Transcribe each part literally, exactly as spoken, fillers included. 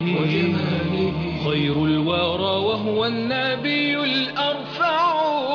وجماله خير الورى وهو النبي الأرفع.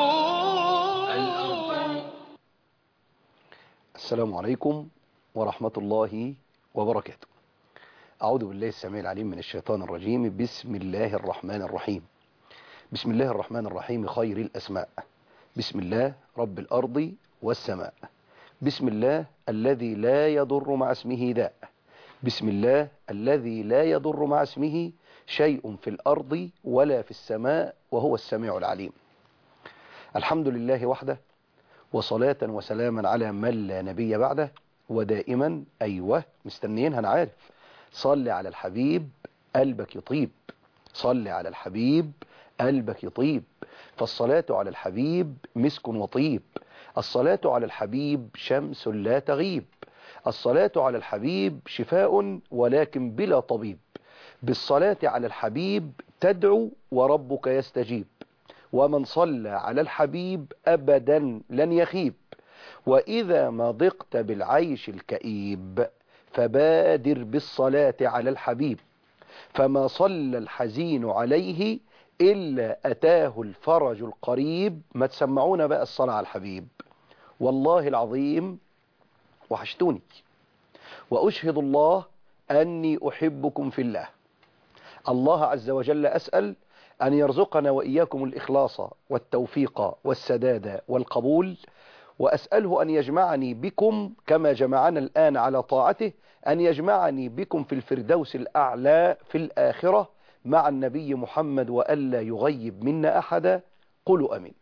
السلام عليكم ورحمة الله وبركاته. أعوذ بالله السميع العليم من الشيطان الرجيم. بسم الله الرحمن الرحيم. بسم الله الرحمن الرحيم خير الأسماء. بسم الله رب الأرض والسماء. بسم الله الذي لا يضر مع اسمه داء. بسم الله الذي لا يضر مع اسمه شيء في الأرض ولا في السماء وهو السميع العليم. الحمد لله وحده، وصلاة وسلاما على من لا نبي بعده، ودائما أيوه مستنيين هنعرف صل على الحبيب قلبك يطيب. صل على الحبيب قلبك يطيب، فالصلاة على الحبيب مسك وطيب. الصلاة على الحبيب شمس لا تغيب. الصلاة على الحبيب شفاء ولكن بلا طبيب. بالصلاة على الحبيب تدعو وربك يستجيب. ومن صلى على الحبيب أبدا لن يخيب. وإذا ما ضقت بالعيش الكئيب فبادر بالصلاة على الحبيب. فما صلى الحزين عليه إلا أتاه الفرج القريب. ما تسمعونا بقى الصلاة على الحبيب. والله العظيم وحشتوني، وأشهد الله أني أحبكم في الله. الله عز وجل أسأل أن يرزقنا وإياكم الإخلاص والتوفيق والسداد والقبول، وأسأله أن يجمعني بكم كما جمعنا الآن على طاعته، أن يجمعني بكم في الفردوس الأعلى في الآخرة مع النبي محمد، وألا يغيب منا أحدا. قولوا أمين.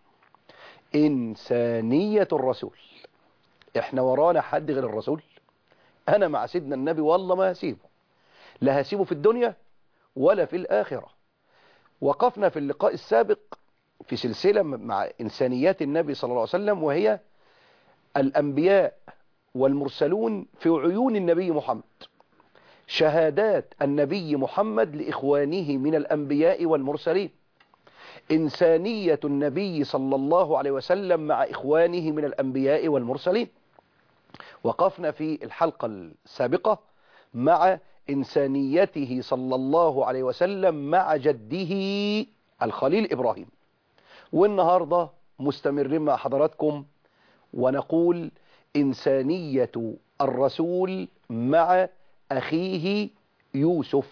إنسانية الرسول. إحنا ورانا حد غير الرسول؟ أنا مع سيدنا النبي والله ما هسيبه، لا هسيبه في الدنيا ولا في الآخرة. وقفنا في اللقاء السابق في سلسلة مع إنسانيات النبي صلى الله عليه وسلم، وهي الأنبياء والمرسلون في عيون النبي محمد. شهادات النبي محمد لإخوانه من الأنبياء والمرسلين. إنسانية النبي صلى الله عليه وسلم مع إخوانه من الأنبياء والمرسلين. وقفنا في الحلقة السابقة مع إنسانيته صلى الله عليه وسلم مع جده الخليل إبراهيم. والنهاردة مستمرين مع حضراتكم ونقول إنسانية الرسول مع أخيه يوسف.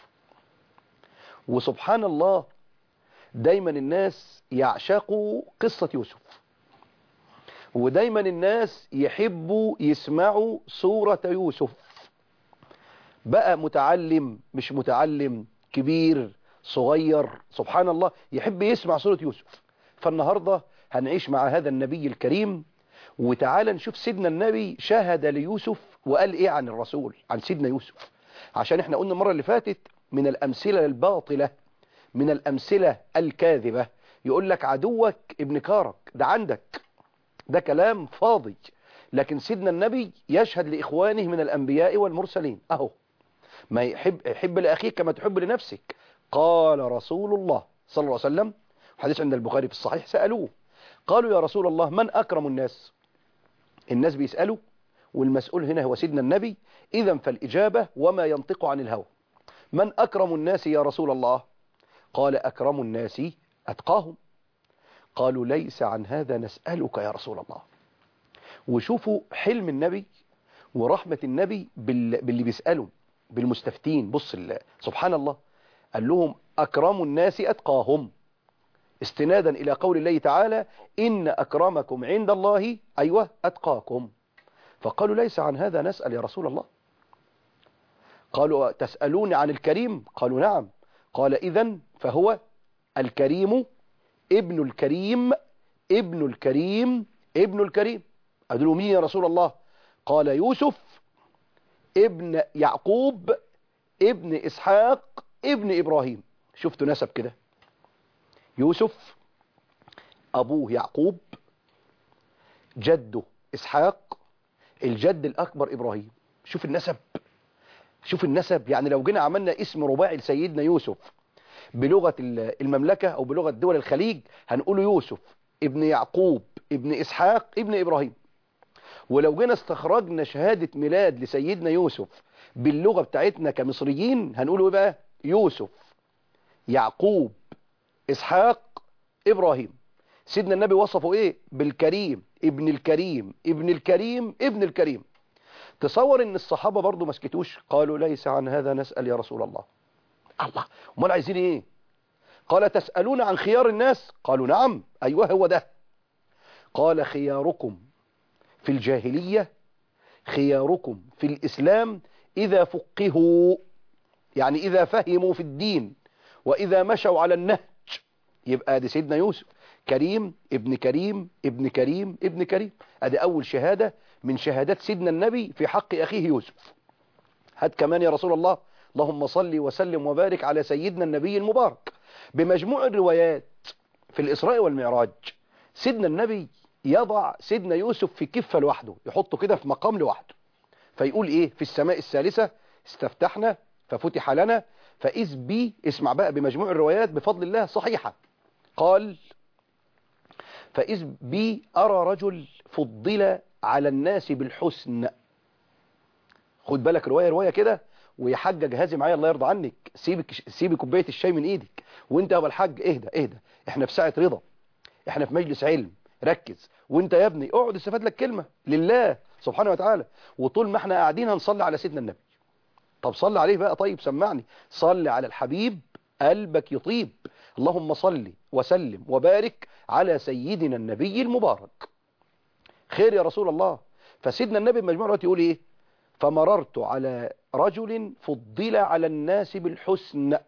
وسبحان الله دايما الناس يعشقوا قصة يوسف، ودايما الناس يحبوا يسمعوا سورة يوسف. بقى متعلم مش متعلم، كبير صغير، سبحان الله يحب يسمع سورة يوسف. فالنهاردة هنعيش مع هذا النبي الكريم، وتعالى نشوف سيدنا النبي شاهد ليوسف وقال ايه عن الرسول، عن سيدنا يوسف. عشان احنا قلنا المرة اللي فاتت من الأمثلة الباطلة، من الأمثلة الكاذبة، يقول لك عدوك ابن كارك، ده عندك، ده كلام فاضي. لكن سيدنا النبي يشهد لإخوانه من الأنبياء والمرسلين. أهو ما يحب, يحب لأخيك كما تحب لنفسك. قال رسول الله صلى الله عليه وسلم، حديث عند البخاري في الصحيح، سألوه قالوا يا رسول الله من أكرم الناس؟ الناس بيسألوا والمسؤول هنا هو سيدنا النبي. إذن فالإجابة وما ينطق عن الهوى. من أكرم الناس يا رسول الله؟ قال أكرم الناس أتقاهم. قالوا ليس عن هذا نسألك يا رسول الله. وشوفوا حلم النبي ورحمة النبي باللي بيسألوا، بالمستفتين. بص سبحان الله، قال لهم أكرم الناس أتقاهم، استنادا إلى قول الله تعالى إن أكرمكم عند الله أيوة أتقاكم. فقالوا ليس عن هذا نسأل يا رسول الله. قالوا تسألون عن الكريم؟ قالوا نعم. قال إذن فهو الكريم ابن الكريم ابن الكريم ابن الكريم. قالوا مين يا رسول الله؟ قال يوسف ابن يعقوب ابن إسحاق ابن إبراهيم. شفتوا نسب كده؟ يوسف أبوه يعقوب، جده إسحاق، الجد الأكبر إبراهيم. شوف النسب، شوف النسب. يعني لو جينا عملنا اسم رباعي لسيدنا يوسف بلغة المملكة أو بلغة دول الخليج هنقول يوسف ابن يعقوب ابن إسحاق ابن إبراهيم. ولو جينا استخرجنا شهادة ميلاد لسيدنا يوسف باللغة بتاعتنا كمصريين هنقوله ايه بقى؟ يوسف، يعقوب، إسحاق، إبراهيم. سيدنا النبي وصفه إيه؟ بالكريم، ابن الكريم، ابن الكريم، ابن الكريم. تصور إن الصحابة برضو ما سكتوش، قالوا ليس عن هذا نسأل يا رسول الله. الله، امال عايزين إيه؟ قال تسألون عن خيار الناس؟ قالوا نعم، أيوه هو ده. قال خياركم في الجاهلية خياركم في الإسلام إذا فقهوا، يعني إذا فهموا في الدين وإذا مشوا على النهج. يبقى دي سيدنا يوسف كريم ابن كريم ابن كريم ابن كريم. ادي أول شهادة من شهادات سيدنا النبي في حق أخيه يوسف. هات كمان يا رسول الله، اللهم صل وسلم وبارك على سيدنا النبي المبارك. بمجموع الروايات في الإسراء والمعراج سيدنا النبي يضع سيدنا يوسف في كفة لوحده، يحطه كده في مقام لوحده، فيقول ايه؟ في السماء الثالثة استفتحنا ففتح لنا فإذ بي، اسمع بقى بمجموع الروايات بفضل الله صحيحة، قال فإذ بي أرى رجل فضل على الناس بالحسن. خد بالك رواية رواية كده، ويا حاج جهازي معايا الله يرضى عنك، سيبك سيبي كوبايه الشاي من ايدك، وانت يا ابو الحاج اهدى اهدى، احنا في ساعة رضا، احنا في مجلس علم، ركز. وانت يا ابني اقعد استفاد لك كلمة لله سبحانه وتعالى، وطول ما احنا قاعدين هنصلي على سيدنا النبي. طب صلي عليه بقى، طيب سمعني، صلي على الحبيب قلبك يطيب. اللهم صل وسلم وبارك على سيدنا النبي المبارك. خير يا رسول الله. فسيدنا النبي بمجموع الوقت يقول ايه؟ فمررت على رجل فضل على الناس بالحسن،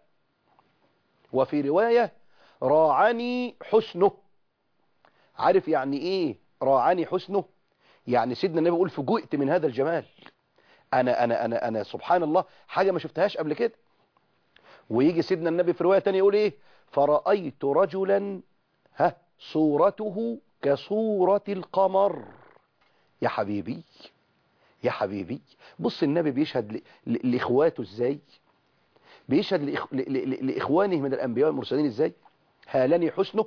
وفي رواية راعني حسنه. عارف يعني ايه راعني حسنه؟ يعني سيدنا النبي يقول فجئت من هذا الجمال، انا انا انا انا سبحان الله حاجة ما شفتهاش قبل كده. ويجي سيدنا النبي في رواية تانية يقول ايه؟ فرأيت رجلا ها صورته كصورة القمر. يا حبيبي يا حبيبي، بص النبي بيشهد ل... ل... لإخواته ازاي، بيشهد لإخ... ل... ل... لإخوانه من الأنبياء والمرسلين ازاي. هالني حسنه،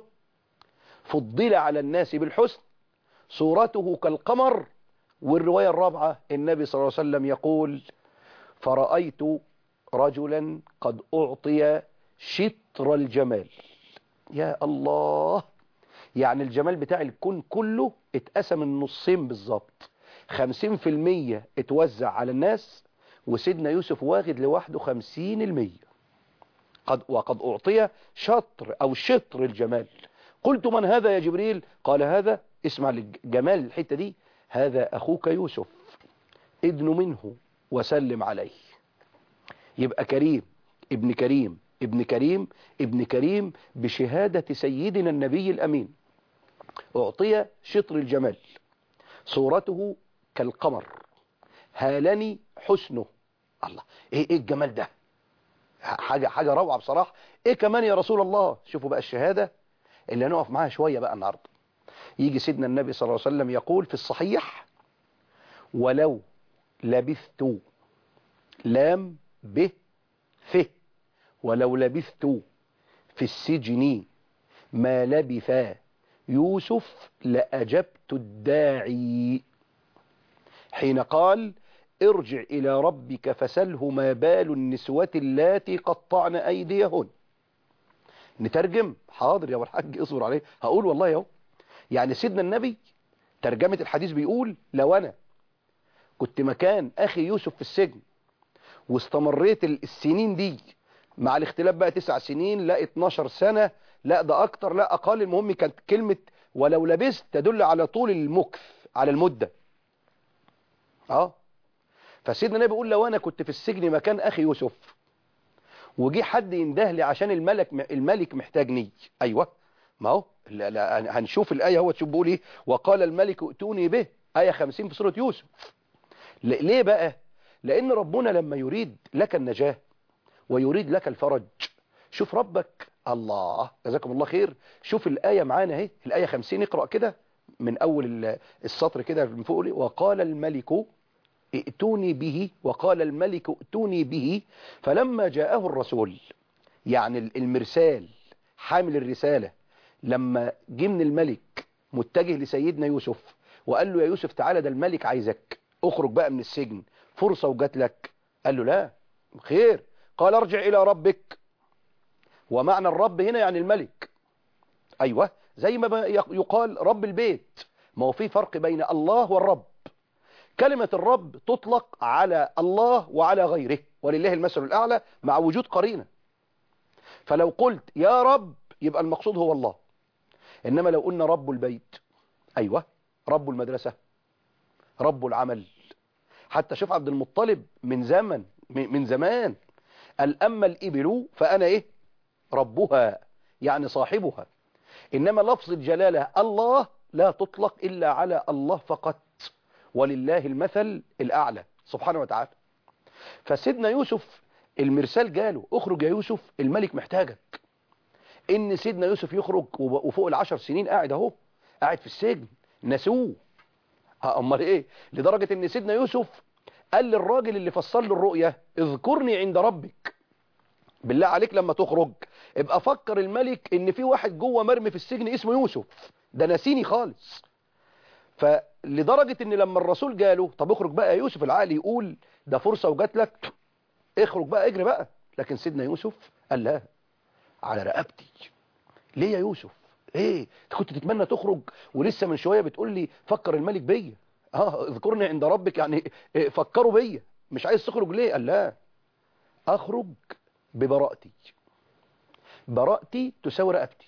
فضل على الناس بالحسن، صورته كالقمر. والرواية الرابعة النبي صلى الله عليه وسلم يقول فرأيت رجلا قد أعطي شطر الجمال. يا الله، يعني الجمال بتاع الكون كله اتقسم النصين بالظبط، خمسين في المية اتوزع على الناس، وسيدنا يوسف واخد لوحده خمسين المية. قد وقد أعطي شطر أو شطر الجمال. قلت من هذا يا جبريل؟ قال هذا، اسمع الجمال الحتة دي، هذا أخوك يوسف، ادن منه وسلم عليه. يبقى كريم ابن كريم ابن كريم ابن كريم بشهادة سيدنا النبي الأمين. أعطي شطر الجمال، صورته كالقمر، هالني حسنه. الله، ايه ايه الجمال ده؟ حاجة حاجة روعة بصراحة. ايه كمان يا رسول الله؟ شوفوا بقى الشهادة اللي هنقف معاها شوية بقى النهاردة. يجي سيدنا النبي صلى الله عليه وسلم يقول في الصحيح ولو لبثت، لام ب ف، ولو لبثت في السجن ما لبث يوسف لأجبت الداعي حين قال ارجع إلى ربك فسله ما بال النسوة اللاتي قطعن أيديهن. نترجم؟ حاضر يا ابو الحاج اصبر عليه، هقول والله اهو. يعني سيدنا النبي ترجمة الحديث بيقول لو أنا كنت مكان أخي يوسف في السجن واستمريت السنين دي، مع الاختلاف بقى تسع سنين لا اتناشر سنة لا ده أكتر لا أقل، المهم كانت كلمة ولو لبست تدل على طول المكث، على المدة. اه فسيدنا النبي بيقول لو أنا كنت في السجن مكان أخي يوسف وجي حد ينده لي عشان الملك الملك محتاجني، أيوة ما هو لا لا هنشوف الآية، هو تشوف بيقول ايه؟ وقال الملك ائتوني به، آية خمسين في سورة يوسف. ليه بقى؟ لأن ربنا لما يريد لك النجاة ويريد لك الفرج، شوف ربك الله جزاكم الله خير، شوف الآية معانا اهي، الآية خمسين، اقرأ كده من أول السطر كده من فوق. وقال الملك ائتوني به، وقال الملك ائتوني به فلما جاءه الرسول، يعني المرسال حامل الرسالة، لما جه من الملك متجه لسيدنا يوسف وقال له يا يوسف تعالى ده الملك عايزك، اخرج بقى من السجن، فرصة وجات لك. قال له لا خير. قال ارجع إلى ربك، ومعنى الرب هنا يعني الملك. أيوة، زي ما يقال رب البيت، ما هو في فرق بين الله والرب. كلمة الرب تطلق على الله وعلى غيره، ولله المثل الأعلى مع وجود قرينة. فلو قلت يا رب يبقى المقصود هو الله. إنما لو قلنا رب البيت، أيوة، رب المدرسة، رب العمل. حتى شوف عبد المطلب من زمن من زمان قال أما الإبل فأنا إيه؟ ربها، يعني صاحبها. إنما لفظ الجلالة الله لا تطلق إلا على الله فقط، ولله المثل الأعلى سبحانه وتعالى. فسيدنا يوسف المرسال جاله اخرج يا يوسف الملك محتاجك. إن سيدنا يوسف يخرج وفوق العشر سنين قاعد اهو، قاعد في السجن، نسوه. أمال إيه؟ لدرجة إن سيدنا يوسف قال للراجل اللي فسر له الرؤية اذكرني عند ربك. بالله عليك لما تخرج ابقى فكر الملك ان في واحد جوه مرمي في السجن اسمه يوسف، ده نسيني خالص. فلدرجة ان لما الرسول جاله طب اخرج بقى يا يوسف، العقل يقول ده فرصة وجات لك، اخرج بقى اجري بقى. لكن سيدنا يوسف قال لا، على رقبتي. ليه يا يوسف؟ ايه انت كنت تتمنى تخرج ولسه من شوية بتقول لي فكر الملك بيا، اه اذكرني عند ربك، يعني فكروا بيا، مش عايز تخرج ليه؟ قال لا، اخرج ببراءتي، براءتي تساوي رقبتي.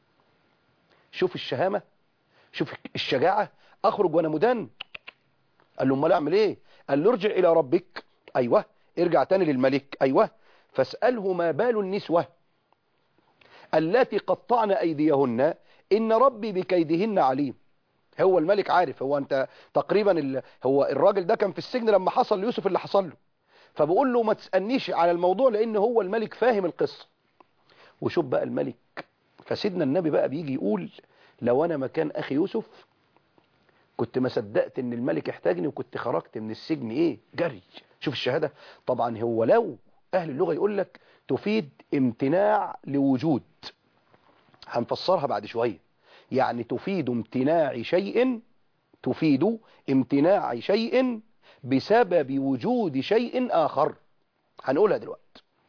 شوف الشهامة، شوف الشجاعة، اخرج وانا مدان. قال له امال اعمل ايه؟ قال له ارجع الى ربك. ايوه، ارجع تاني للملك. ايوه، فاسأله ما بال النسوة التي قطعن ايديهن ان ربي بكيدهن عليم. هو الملك عارف، هو انت تقريبا ال... هو الراجل ده كان في السجن لما حصل ليوسف اللي حصل له، فبقول له ما تسألنيش على الموضوع لان هو الملك فاهم القصة. وشوف بقى الملك، فسيدنا النبي بقى بيجي يقول لو انا مكان اخي يوسف كنت ما صدقت ان الملك احتاجني وكنت خرجت من السجن ايه جري. شوف الشهادة. طبعا هو لو اهل اللغة يقول لك تفيد امتناع لوجود، هنفسرها بعد شوية. يعني تفيد امتناع شيء، تفيد امتناع شيء بسبب وجود شيء آخر، هنقولها دلوقتي.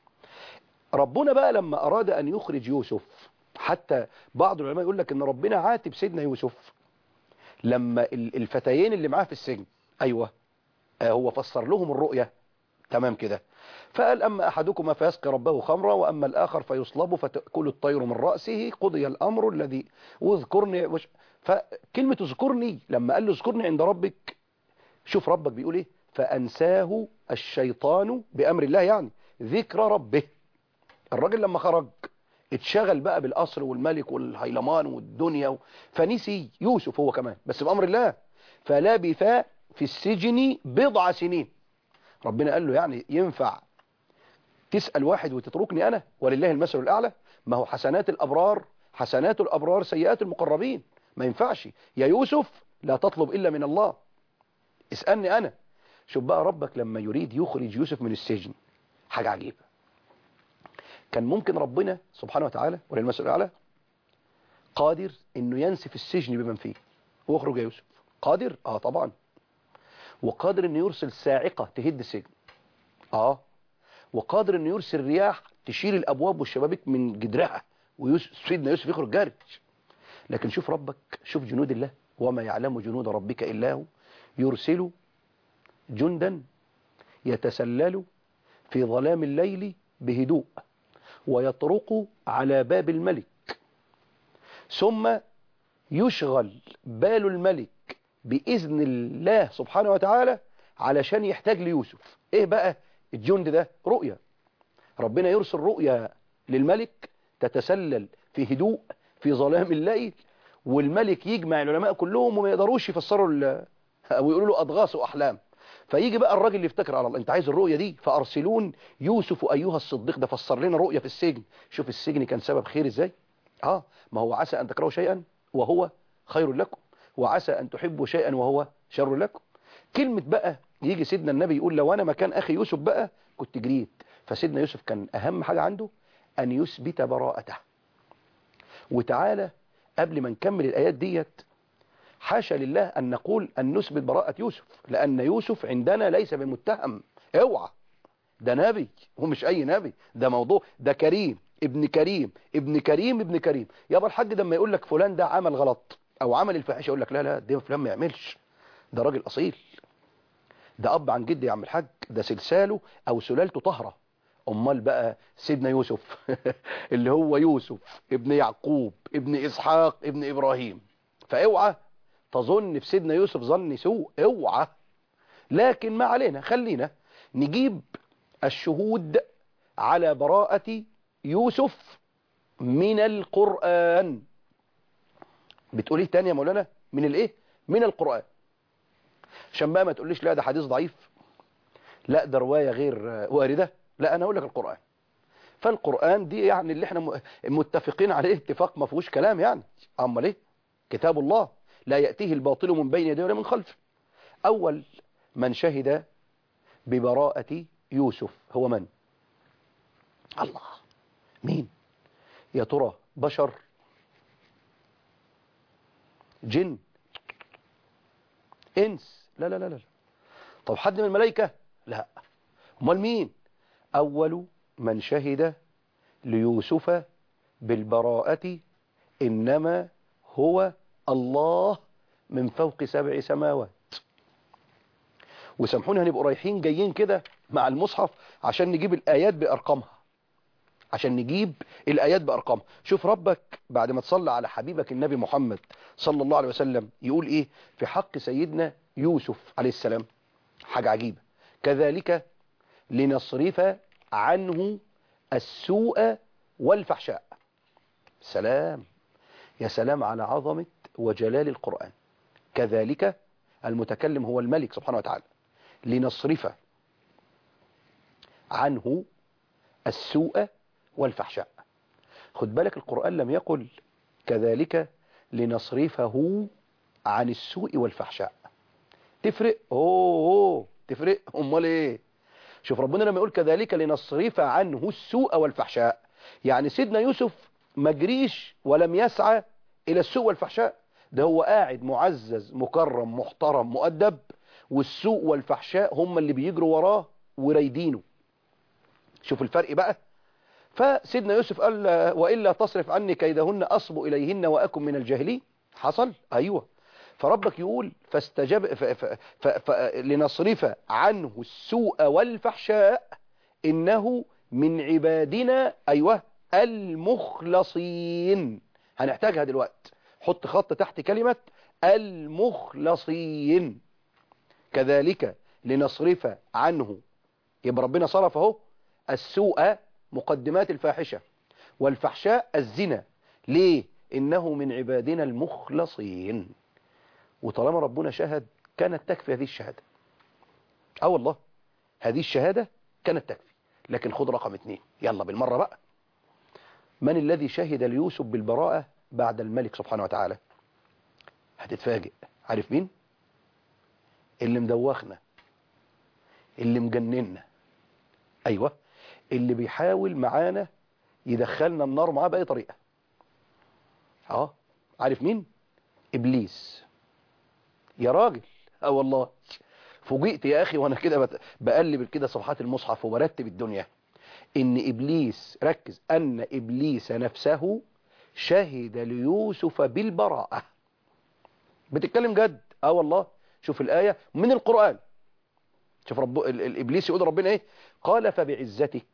ربنا بقى لما أراد أن يخرج يوسف، حتى بعض العلماء يقول لك أن ربنا عاتب سيدنا يوسف لما الفتيين اللي معاه في السجن، أيوة هو فسر لهم الرؤية تمام كده، فقال أما أحدكما فيسقي ربه خمرا وأما الآخر فيصلب فتأكل الطير من رأسه قضي الأمر الذي واذكرني وش... فكلمة اذكرني لما قال له اذكرني عند ربك، شوف ربك بيقول ايه، فأنساه الشيطان بأمر الله، يعني ذكر ربه. الراجل لما خرج اتشغل بقى بالقصر والملك والهيلمان والدنيا و... فنسي يوسف هو كمان بس بأمر الله. فلبث في السجن بضع سنين. ربنا قال له يعني ينفع تسأل واحد وتتركني أنا ولله المثل الأعلى؟ ما هو حسنات الأبرار حسنات الأبرار سيئات المقربين، ما ينفعش يا يوسف لا تطلب إلا من الله، اسألني أنا. شوف بقى ربك لما يريد يخرج يوسف من السجن حاجة عجيبة. كان ممكن ربنا سبحانه وتعالى ولله المثل الأعلى قادر إنه ينسف السجن بمن فيه واخرج يا يوسف، قادر اه طبعا، وقادر إنه يرسل صاعقة تهد السجن اه، وقادر إنه يرسل رياح تشيل الأبواب والشبابيك من جدرها ويوسف سيدنا يوسف يخرج جارج. لكن شوف ربك، شوف جنود الله، وما يعلم جنود ربك إلا هو، يرسل جندا يتسلل في ظلام الليل بهدوء ويطرق على باب الملك، ثم يشغل بال الملك بإذن الله سبحانه وتعالى علشان يحتاج ليوسف. ايه بقى الجند ده؟ رؤيا. ربنا يرسل رؤيا للملك تتسلل في هدوء في ظلام الليل، والملك يجمع العلماء كلهم وما يقدروش يفسروا او يقولوا له اضغاث واحلام. فيجي بقى الراجل اللي يفتكر على الله، انت عايز الرؤية دي فارسلون يوسف ايها الصديق، ده فسر لنا رؤية في السجن. شوف السجن كان سبب خير ازاي. اه ما هو عسى ان تكرهوا شيئا وهو خير لكم، وعسى ان تحبوا شيئا وهو شر لكم. كلمة بقى يجي سيدنا النبي يقول لو انا مكان اخي يوسف بقى كنت جريت. فسيدنا يوسف كان اهم حاجة عنده ان يثبت براءته. وتعالى قبل ما نكمل الايات ديت، حاشا لله أن نقول أن نثبت براءة يوسف، لأن يوسف عندنا ليس بمتهم، اوعى، ده نبي ومش اي نبي، ده موضوع، ده كريم ابن كريم ابن كريم ابن كريم. يابا الحاج لما يقول لك فلان ده عمل غلط او عمل الفاحشه يقول لك لا لا ده فلان ما يعملش، ده راجل اصيل، ده اب عن جد يا عم الحاج، ده سلساله او سلالته طهره. امال بقى سيدنا يوسف اللي هو يوسف ابن يعقوب ابن اسحاق ابن ابراهيم، فاوعى تظن في سيدنا يوسف ظن سوء، اوعى. لكن ما علينا، خلينا نجيب الشهود على براءة يوسف من القرآن. بتقول ايه تاني يا مولانا؟ من الايه؟ من القرآن. عشان بقى ما تقوليش لا ده حديث ضعيف، لا ده رواية غير واردة، لا انا اقول لك القرآن. فالقرآن دي يعني اللي احنا متفقين عليه اتفاق ما فيهوش كلام يعني. امال ايه؟ كتاب الله لا يأتيه الباطل من بين يديه ولا من خلفه. اول من شهد ببراءة يوسف هو من؟ الله. مين يا ترى؟ بشر؟ جن؟ انس؟ لا لا لا لا. طب حد من الملائكة؟ لا. امال مين؟ اول من شهد ليوسف بالبراءة انما هو الله من فوق سبع سماوات. وسامحوني هنبقوا رايحين جايين كده مع المصحف عشان نجيب الآيات بأرقامها، عشان نجيب الآيات بأرقامها. شوف ربك بعد ما تصلى على حبيبك النبي محمد صلى الله عليه وسلم يقول إيه في حق سيدنا يوسف عليه السلام. حاجة عجيبة. كذلك لنصرف عنه السوء والفحشاء. سلام، يا سلام على عظمة وجلال القرآن. كذلك المتكلم هو الملك سبحانه وتعالى. لنصرف عنه السوء والفحشاء. خد بالك القرآن لم يقل كذلك لنصرفه عن السوء والفحشاء. تفرق؟ اوه, أوه. تفرق؟ امال ايه؟ شوف ربنا لما يقول كذلك لنصرف عنه السوء والفحشاء، يعني سيدنا يوسف ما جريش ولم يسعى الى السوء والفحشاء، ده هو قاعد معزز مكرم محترم مؤدب، والسوء والفحشاء هم اللي بيجروا وراه ورايدينه. شوف الفرق بقى. فسيدنا يوسف قال وإلا تصرف عني كيدهن أصب إليهن وأكن من الجاهلين. حصل؟ أيوة. فربك يقول فاستجاب ف ف ف ف لنصرف عنه السوء والفحشاء إنه من عبادنا أيوة المخلصين. هنحتاجها دلوقتي، حط خط تحت كلمة المخلصين. كذلك لنصرف عنه، يبقى ربنا صرف اهو السوء مقدمات الفاحشة والفحشاء الزنا. ليه؟ إنه من عبادنا المخلصين. وطالما ربنا شهد كانت تكفي هذه الشهادة. اه والله هذه الشهادة كانت تكفي. لكن خد رقم اتنين يلا بالمرة بقى. من الذي شهد ليوسف بالبراءة بعد الملك سبحانه وتعالى؟ هتتفاجئ. عارف مين؟ اللي مدوخنا، اللي مجننا، ايوه اللي بيحاول معانا يدخلنا النار معاه بأي طريقة. اه عارف مين؟ ابليس. يا راجل اه والله فوجئت يا اخي وانا كده بقلب كده صفحات المصحف وبرتب الدنيا ان ابليس، ركز، ان ابليس نفسه شهد ليوسف بالبراءة. بتتكلم جد؟ اه والله. شوف الآية من القرآن. شوف رب الابليس يقول ربنا ايه؟ قال فبعزتك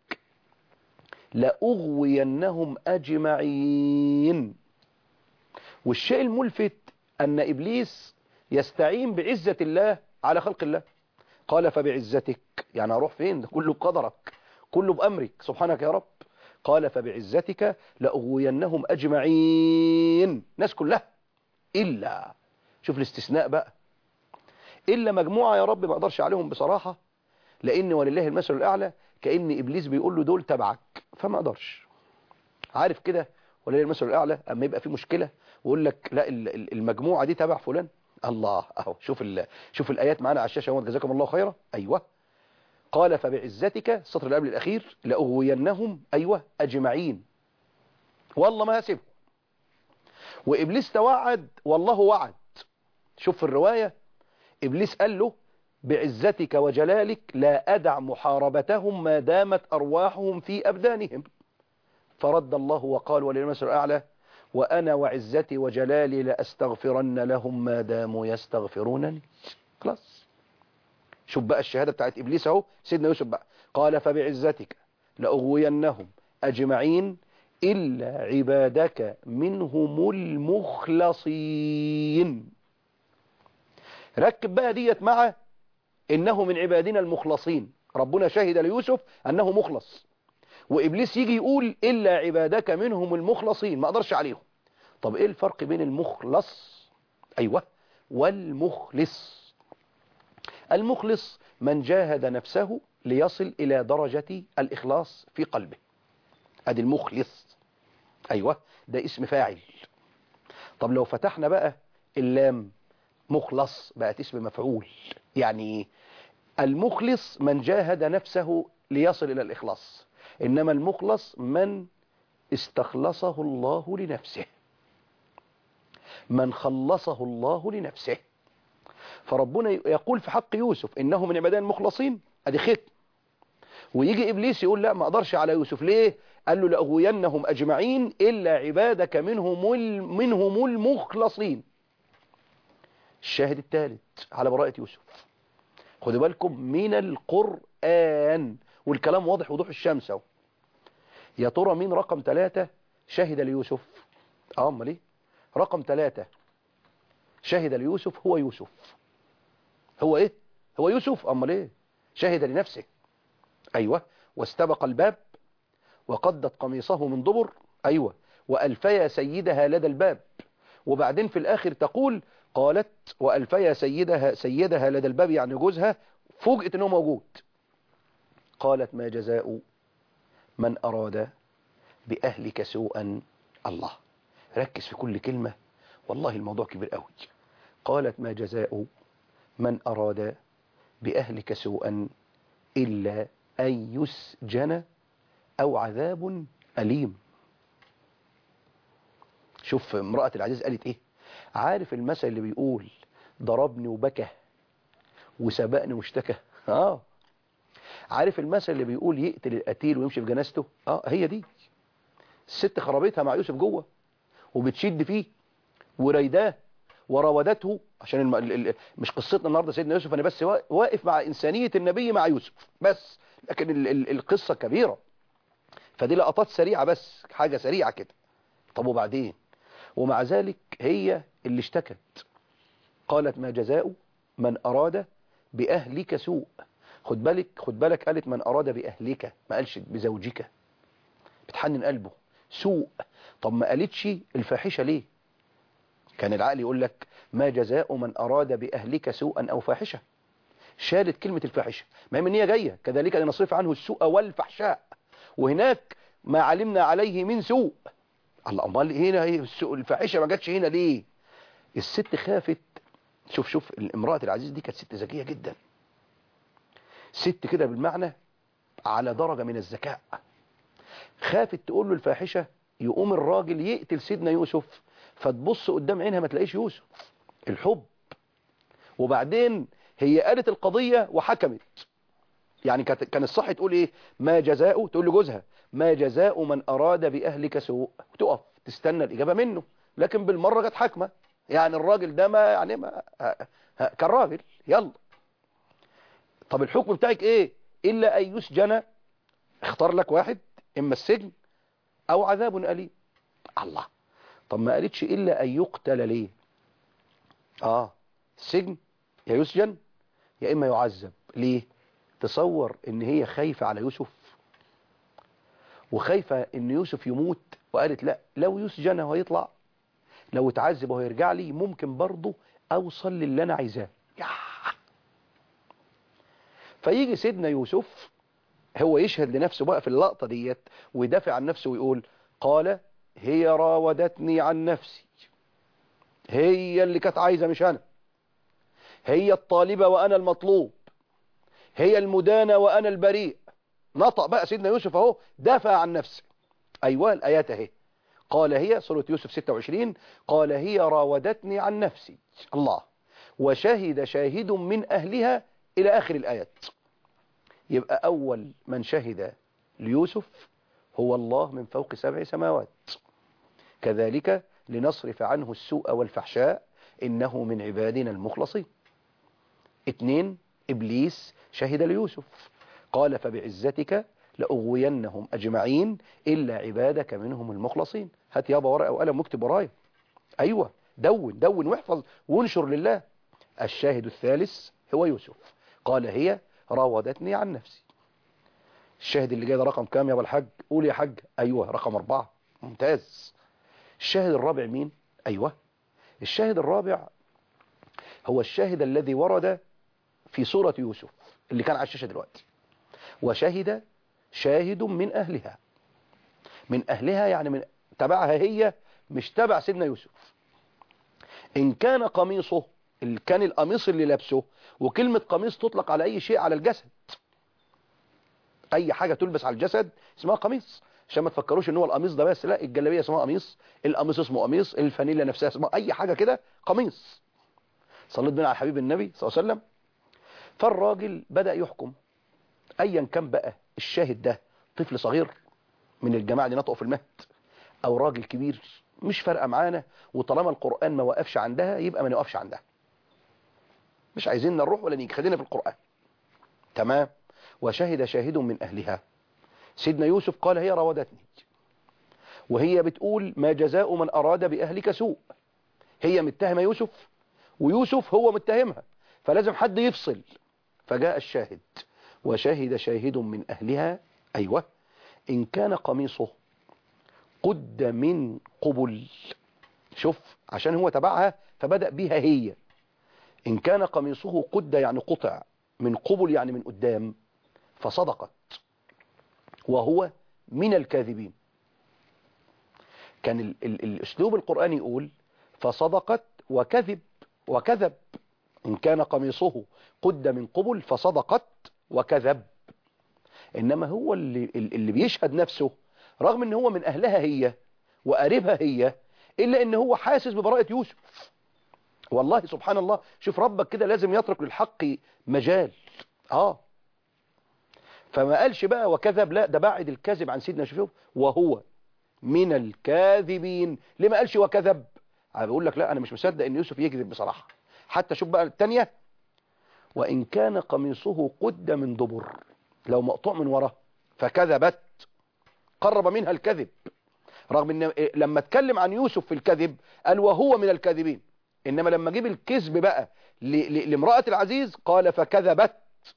لأغوينهم أجمعين. والشيء الملفت أن إبليس يستعين بعزة الله على خلق الله. قال فبعزتك، يعني هروح فين؟ ده كله بقدرك، كله بأمرك سبحانك يا رب. قال فبعزتك لأغوينهم أجمعين، ناس كلها إلا، شوف الاستثناء بقى، إلا مجموعة يا رب ما أقدرش عليهم بصراحة، لأن ولله المثل الأعلى، كأن إبليس بيقول له دول تبعك فما أقدرش. عارف كده ولله المثل الأعلى أما يبقى في مشكلة ويقول لك لا المجموعة دي تبع فلان. الله أهو شوف شوف الآيات معانا على الشاشة اهو، جزاكم الله خيرا. أيوة قال فبعزتك، السطر اللي قبل الأخير، لأغوينهم أيوة أجمعين، والله ما هسيبهم. وإبليس توعد والله وعد. شوف في الرواية إبليس قال له بعزتك وجلالك لا أدع محاربتهم ما دامت أرواحهم في أبدانهم. فرد الله وقال وللمثل الأعلى وأنا وعزتي وجلالي لأستغفرن لهم ما داموا يستغفرونني. خلاص. شوف بقى الشهادة بتاعت إبليس اهو سيدنا يوسف بقى قال فبعزتك لأغوينهم أجمعين إلا عبادك منهم المخلصين. ركب بقى ديت مع إنه من عبادنا المخلصين. ربنا شهد ليوسف أنه مخلص، وإبليس يجي يقول إلا عبادك منهم المخلصين، ما أقدرش عليهم. طب إيه الفرق بين المخلص أيوة والمخلص؟ المخلص من جاهد نفسه ليصل إلى درجة الإخلاص في قلبه، أدي المخلص. أيوة ده اسم فاعل. طب لو فتحنا بقى اللام مخلص بقت اسم مفعول. يعني المخلص من جاهد نفسه ليصل إلى الإخلاص، إنما المخلص من استخلصه الله لنفسه، من خلصه الله لنفسه. فربنا يقول في حق يوسف إنه من عبادنا المخلصين، أدي ختم. ويجي إبليس يقول لا ما أقدرش على يوسف. ليه؟ قال له لأغوينهم أجمعين إلا عبادك منهم منهم المخلصين. الشاهد الثالث على براءة يوسف، خدوا بالكم من القرآن والكلام واضح وضوح الشمس اهو. يا ترى مين رقم ثلاثة شهد ليوسف؟ اه امال ايه؟ رقم ثلاثة شهد ليوسف هو يوسف. هو ايه؟ هو يوسف. امال ايه؟ شهد لنفسه. ايوه واستبق الباب وقدت قميصه من دبر. ايوه وألفيا سيدها لدى الباب. وبعدين في الاخر تقول قالت وألفيا سيدها سيدها لدى الباب، يعني جوزها فوجئت انه موجود. قالت ما جزاء من أراد بأهلك سوءا. الله، ركز في كل كلمة والله الموضوع كبير قوي. قالت ما جزاء من أراد بأهلك سوءا إلا أن يسجن أو عذاب أليم. شوف امرأة العزيز قالت إيه؟ عارف المثل اللي بيقول ضربني وبكى وسبقني واشتكى؟ آه. عارف المثل اللي بيقول يقتل القتيل ويمشي في جنازته؟ آه هي دي. الست خربتها مع يوسف جوه وبتشد فيه وريداه وراودته. عشان الم... ال... ال... مش قصتنا النهارده سيدنا يوسف، انا بس واقف مع إنسانية النبي مع يوسف بس، لكن ال... ال... القصة كبيرة، فدي لقطات سريعة بس، حاجة سريعة كده. طب وبعدين؟ ومع ذلك هي اللي اشتكت. قالت ما جزاء من أراد بأهلك سوء. خد بالك خد بالك قالت من أراد بأهلك، ما قالش بزوجك، بتحنن قلبه. سوء. طب ما قالتش الفاحشة ليه؟ كان العقل يقول لك ما جزاء من أراد بأهلك سوءا أو فاحشة. شالت كلمة الفاحشة، ما هي من هي جاية كذلك لنصرف عنه السوء والفحشاء، وهناك ما علمنا عليه من سوء. الله، امال هنا هي السوء الفاحشة ما جاتش هنا ليه؟ الست خافت. شوف شوف امرأة العزيز دي كانت ست ذكية جدا، ست كده بالمعنى على درجة من الذكاء. خافت تقول له الفاحشة، يقوم الراجل يقتل سيدنا يوسف، فتبص قدام عينها ما تلاقيش يوسف. الحب. وبعدين هي قالت القضية وحكمت. يعني كان الصح تقول ايه؟ ما جزاء، تقول لجوزها ما جزاء من أراد بأهلك سوء، وتقف تستنى الإجابة منه. لكن بالمرة جت حكمة، يعني الراجل ده ما يعني ما كان راجل. يلا طب الحكم بتاعك ايه؟ إلا أن يسجن، اختار لك واحد، إما السجن أو عذاب أليم. الله، طب ما قالتش إلا أن يقتل ليه؟ آه السجن يا يسجن يا إما يعذب. ليه؟ تصور إن هي خايفة على يوسف وخايفة إن يوسف يموت، وقالت لا، لو يسجن وهيطلع، لو اتعذب وهيرجع لي ممكن برضه أوصل للي أنا عايزاه. فيجي سيدنا يوسف هو يشهد لنفسه بقى في اللقطة ديت ويدافع عن نفسه ويقول قال هي راودتني عن نفسي، هي اللي كانت عايزة مش أنا، هي الطالبة وأنا المطلوب، هي المدانة وأنا البريء. نطق بقى سيدنا يوسف اهو دافع عن نفسه. أيوة الآيات اهي. قال هي سورة يوسف ستة وعشرين، قال هي راودتني عن نفسي. الله. وشهد شاهد من أهلها إلى آخر الآيات. يبقى أول من شهد ليوسف هو الله من فوق سبع سماوات. كذلك لنصرف عنه السوء والفحشاء إنه من عبادنا المخلصين. اثنين، إبليس شهد ليوسف، قال فبعزتك لأغوينهم أجمعين إلا عبادك منهم المخلصين. هات يابا ورقة وقلم واكتب ورايا. أيوة، دون دون واحفظ وانشر لله. الشاهد الثالث هو يوسف، قال هي راودتني عن نفسي. الشاهد اللي جاي ده رقم كام يا ابو الحاج؟ قول يا حاج. أيوة، رقم أربعة. ممتاز. الشاهد الرابع مين؟ أيوة، الشاهد الرابع هو الشاهد الذي ورد في سورة يوسف اللي كان على الشاشة دلوقتي. وشهد شاهد من أهلها. من أهلها يعني من تبعها هي، مش تبع سيدنا يوسف. إن كان قميصه، اللي كان القميص اللي لابسه، وكلمة قميص تطلق على أي شيء على الجسد. أي حاجة تلبس على الجسد اسمها قميص، عشان ما تفكروش ان هو القميص ده بس، لا، الجلابيه اسمها قميص، القميص اسمه قميص، الفانيلا نفسها اسمها اي حاجه كده قميص. صليت بنا على حبيب النبي صلى الله عليه وسلم. فالراجل بدأ يحكم، ايا كان بقى الشاهد ده طفل صغير من الجماعه اللي نطقوا في المهد او راجل كبير، مش فارقه معانا، وطالما القرآن ما وقفش عندها يبقى ما نوقفش عندها. مش عايزين نروح ولا نيجي، خلينا في القرآن. تمام. وشهد شاهد من أهلها. سيدنا يوسف قال هي راودتني، وهي بتقول ما جزاء من أراد بأهلك سوء. هي متهمة يوسف ويوسف هو متهمها، فلازم حد يفصل. فجاء الشاهد، وشهد شاهد من أهلها. أيوة، إن كان قميصه قد من قبل. شوف، عشان هو تبعها فبدأ بها هي. إن كان قميصه قد يعني قطع، من قبل يعني من قدام، فصدقت وهو من الكاذبين. كان ال ال الاسلوب القرآني يقول فصدقت وكذب وكذب. إن كان قميصه قد من قبل فصدقت وكذب. إنما هو اللي, اللي بيشهد نفسه، رغم إن هو من أهلها هي وقريبها هي، إلا إن هو حاسس ببراءة يوسف. والله سبحان الله، شوف ربك كده لازم يترك للحق مجال. آه فما قالش بقى وكذب، لا، ده بعد الكذب عن سيدنا يوسف وهو من الكاذبين. ليه ما قالش وكذب؟ بقول لك لا، انا مش مصدق ان يوسف يكذب بصراحة. حتى شوف بقى الثانية، وان كان قميصه قد من دبر، لو مقطوع من وراه، فكذبت، قرب منها الكذب. رغم ان لما اتكلم عن يوسف في الكذب قال وهو من الكاذبين، انما لما جيب الكذب بقى لامرأة العزيز قال فكذبت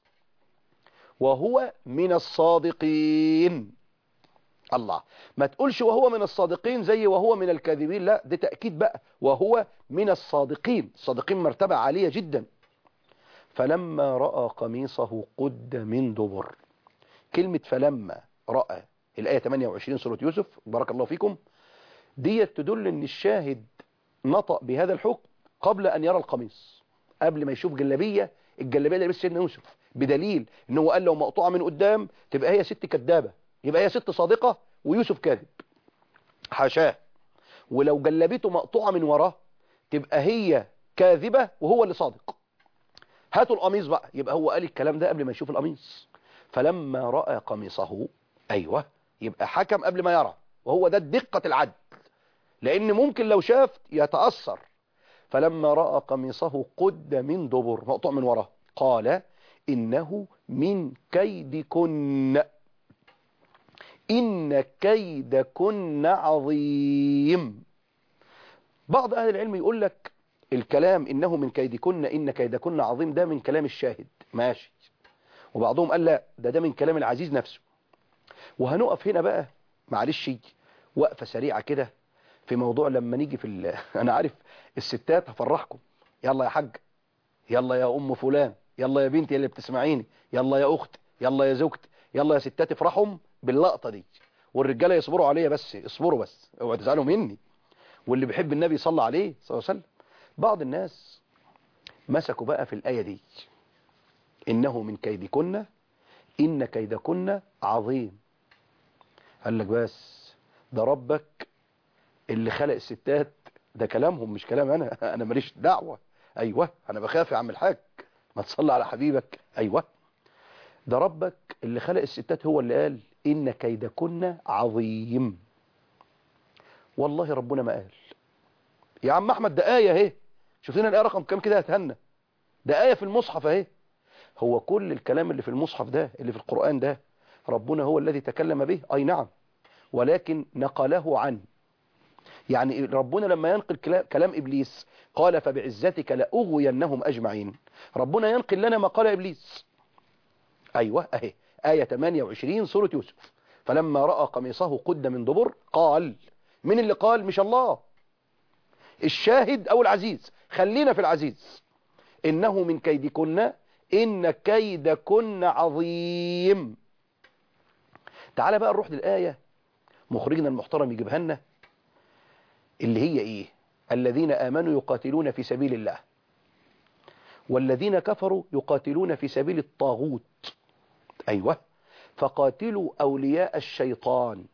وهو من الصادقين. الله، ما تقولش وهو من الصادقين زي وهو من الكاذبين، لا، ده تأكيد بقى، وهو من الصادقين. الصادقين مرتبة عالية جدا. فلما رأى قميصه قد من دبر. كلمة فلما رأى، الآية ثمانية وعشرين سورة يوسف، بارك الله فيكم، دي تدل ان الشاهد نطق بهذا الحكم قبل ان يرى القميص، قبل ما يشوف جلابية الجلابية اللي لبس سيدنا يوسف، بدليل ان هو قال لو مقطوعة من قدام تبقى هي ست كذابة، يبقى هي ست صادقة ويوسف كاذب. حاشاه. ولو جلبته مقطوعة من وراه تبقى هي كاذبة وهو اللي صادق. هاتوا القميص بقى، يبقى هو قال الكلام ده قبل ما يشوف القميص. فلما رأى قميصه، أيوة، يبقى حكم قبل ما يرى، وهو ده دقة العدل، لأن ممكن لو شاف يتأثر. فلما رأى قميصه قد من دبر، مقطوع من وراه، قال إنه من كيدكن، إن كيدكن عظيم. بعض أهل العلم يقول لك الكلام إنه من كيدكن إن كيدكن عظيم ده من كلام الشاهد، ماشي. وبعضهم قال لا، ده ده من كلام العزيز نفسه. وهنقف هنا بقى معلش وقفة سريعة كده في موضوع لما نيجي في ال... أنا عارف الستات هفرحكم، يلا يا حاج، يلا يا أم فلان، يلا يا بنتي اللي بتسمعيني، يلا يا أخت، يلا يا زوجتي، يلا يا ستات افرحهم باللقطة دي. والرجالة يصبروا عليها، بس اصبروا بس، اوعوا تزعلوا مني. واللي بيحب النبي صلى عليه صلى الله عليه وسلم. بعض الناس مسكوا بقى في الآية دي، إنه من كيدكن إن كيدكن عظيم. قال لك بس ده ربك اللي خلق الستات، ده كلامهم مش كلام أنا، أنا ماليش دعوة. أيوة، أنا بخاف يا عم الحاج، ما تصلي على حبيبك. أيوة، ده ربك اللي خلق الستات هو اللي قال إن كيدكن عظيم. والله ربنا ما قال يا عم أحمد، ده آية اهي، شوف لنا الآية رقم كام كده هتهنى، ده آية في المصحف اهي. هو كل الكلام اللي في المصحف ده اللي في القرآن ده ربنا هو الذي تكلم به؟ أي نعم، ولكن نقله عنه. يعني ربنا لما ينقل كلام إبليس قال فبعزتك لأغوينهم أجمعين، ربنا ينقل لنا ما قال إبليس. أيوة أهي آية ثمانية وعشرين سورة يوسف، فلما رأى قميصه قد من دبر قال. من اللي قال؟ مش الله، الشاهد أو العزيز، خلينا في العزيز. إنه من كيدكن إن كيدكن عظيم. تعال بقى نروح للآية مخرجنا المحترم يجيبها لنا، اللي هي إيه؟ الذين آمنوا يقاتلون في سبيل الله والذين كفروا يقاتلون في سبيل الطاغوت. أيوة، فقاتلوا أولياء الشيطان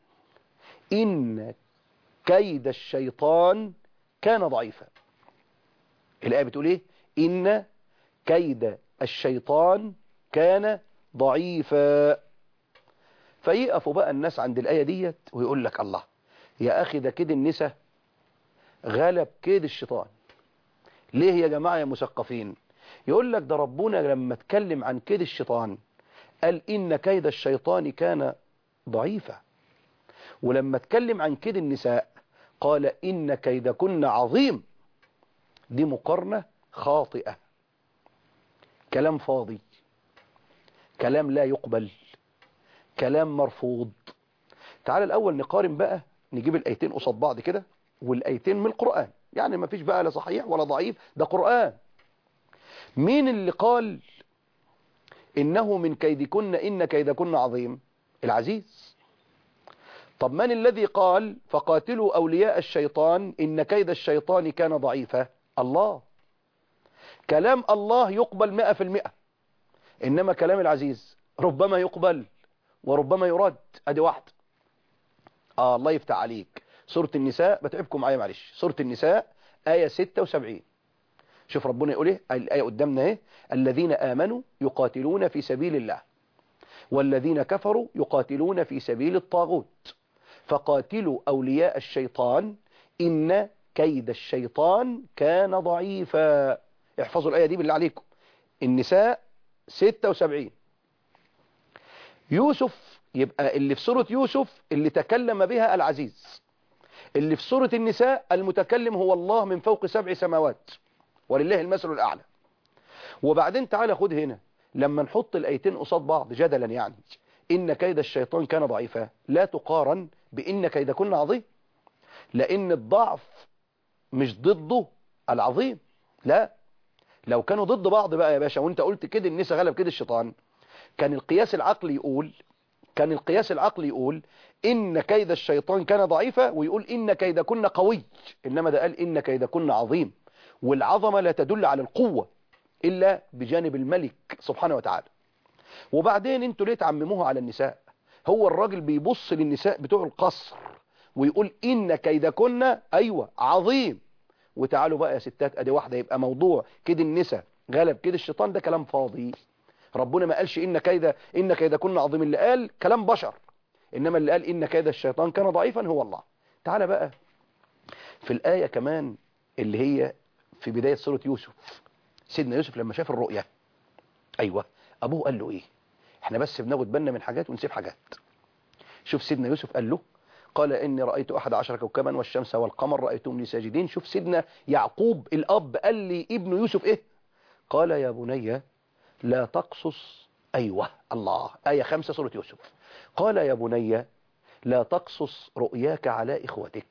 إن كيد الشيطان كان ضعيفا. الآية بتقول إيه؟ إن كيد الشيطان كان ضعيفا. فيقفوا بقى الناس عند الآية ديت ويقول لك الله يا أخي، ده كيد النساء غلب كيد الشيطان. ليه يا جماعة يا مثقفين؟ يقول لك ده ربنا لما اتكلم عن كيد الشيطان قال إن كيد الشيطان كان ضعيفا، ولما اتكلم عن كيد النساء قال إن كيدكن عظيم. دي مقارنة خاطئة، كلام فاضي، كلام لا يقبل، كلام مرفوض. تعال الأول نقارن بقى، نجيب الآيتين قصاد بعض كده، والآيتين من القرآن، يعني ما فيش بقى لا صحيح ولا ضعيف، ده قرآن. مين اللي قال إنه من كيدكن إن كيدكن عظيم؟ العزيز. طب من الذي قال فقاتلوا أولياء الشيطان إن كيد الشيطان كان ضعيفا؟ الله. كلام الله يقبل مئة في المئة، إنما كلام العزيز ربما يقبل وربما يرد. أدي واحدة. آه الله يفتح عليك. سورة النساء، بتعبكم معايا معلش، سورة النساء آية ستة وسبعين. شوف ربنا يقول ايه، الآية قدامنا ايه، الذين آمنوا يقاتلون في سبيل الله والذين كفروا يقاتلون في سبيل الطاغوت فقاتلوا أولياء الشيطان إن كيد الشيطان كان ضعيفا. احفظوا الآية دي بالله عليكم، النساء ستة وسبعين. يوسف، يبقى اللي في سورة يوسف اللي تكلم بها العزيز، اللي في سورة النساء المتكلم هو الله من فوق سبع سماوات ولله المثل الأعلى. وبعدين تعالى خد هنا لما نحط الآيتين قصاد بعض جدلا، يعني إن كيد الشيطان كان ضعيفا لا تقارن بإن كيدكن عظيم، لأن الضعف مش ضده العظيم. لا، لو كانوا ضد بعض بقى يا باشا وانت قلت كده النساء غلب كده الشيطان، كان القياس العقلي يقول كان القياس العقلي يقول إن كيد الشيطان كان ضعيفا، ويقول إن كيدكن قوي. إنما ده قال إن كيدكن عظيم، والعظمة لا تدل على القوة إلا بجانب الملك سبحانه وتعالى. وبعدين انتوا ليه تعمموها على النساء؟ هو الراجل بيبص للنساء بتوع القصر ويقول إن كيدكن أيوة عظيم، وتعالوا بقى يا ستات ادي واحدة يبقى موضوع كده النساء غلب كده الشيطان، ده كلام فاضي. ربنا ما قالش إن كيد إن كيدكن عظيم، اللي قال كلام بشر، إنما اللي قال إن كيد الشيطان كان ضعيفا هو الله. تعال بقى في الآية كمان اللي هي في بداية سورة يوسف، سيدنا يوسف لما شاف الرؤية، أيوة أبوه قال له إيه؟ إحنا بس بناخد بالنا من حاجات ونسيب حاجات. شوف سيدنا يوسف قال له قال إني رأيت أحد عشر كوكبا والشمس والقمر رأيتهم لي ساجدين. شوف سيدنا يعقوب الأب قال لي ابن يوسف إيه؟ قال يا بني لا تقصص. أيوة الله، آية خمسة سورة يوسف. قال يا بني لا تقصص رؤياك على إخوتك.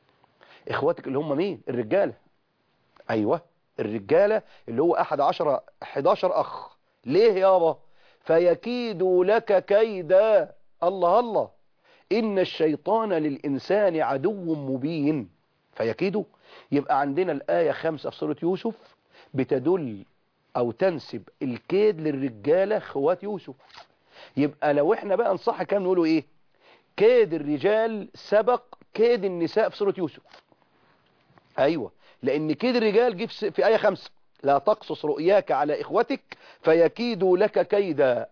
إخوتك اللي هم مين؟ الرجالة. أيوة الرجالة اللي هو أحد عشر حداشر أخ. ليه يابا؟ فيكيدوا لك كيدا. الله الله، إن الشيطان للإنسان عدو مبين. فيكيدوا، يبقى عندنا الآية خمسة في سورة يوسف بتدل أو تنسب الكيد للرجالة خوات يوسف. يبقى لو احنا بقى نصح كام نقوله ايه؟ كيد الرجال سبق كيد النساء في سورة يوسف. ايوه، لان كيد الرجال جه في آية خمسة، لا تقصص رؤياك على إخوتك فيكيدوا لك كيدا.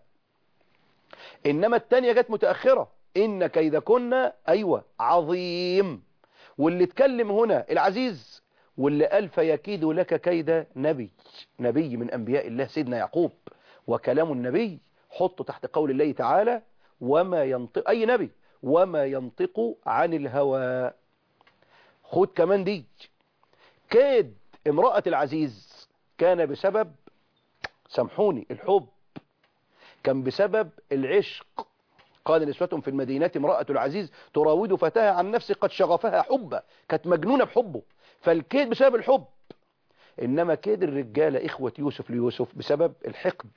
إنما التانية جت متأخرة، إن كيدكن أيوة عظيم. واللي اتكلم هنا العزيز، واللي قال فيكيدوا لك كيدا نبي، نبي من أنبياء الله سيدنا يعقوب. وكلام النبي حطه تحت قول الله تعالى وما ينطق، أي نبي، وما ينطق عن الهوى. خد كمان دي، كيد امرأة العزيز كان بسبب، سامحوني، الحب، كان بسبب العشق. قال نسوة في المدينة امرأة العزيز تراود فتاها عن نفسه قد شغفها حبا، كانت مجنونة بحبه، فالكيد بسبب الحب. إنما كيد الرجالة إخوة يوسف ليوسف بسبب الحقد.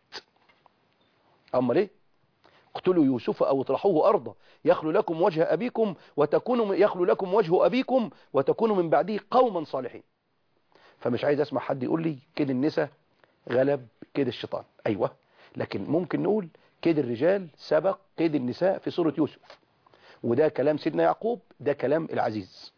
أما ليه؟ اقتلوا يوسف أو اطرحوه أرضا يخلو لكم وجه أبيكم وتكونوا يخلو لكم وجه أبيكم وتكونوا من بعده قوما صالحين. فمش عايز أسمع حد يقول لي كيد النساء غلب كيد الشيطان. أيوة، لكن ممكن نقول كيد الرجال سبق كيد النساء في سورة يوسف، وده كلام سيدنا يعقوب، ده كلام العزيز.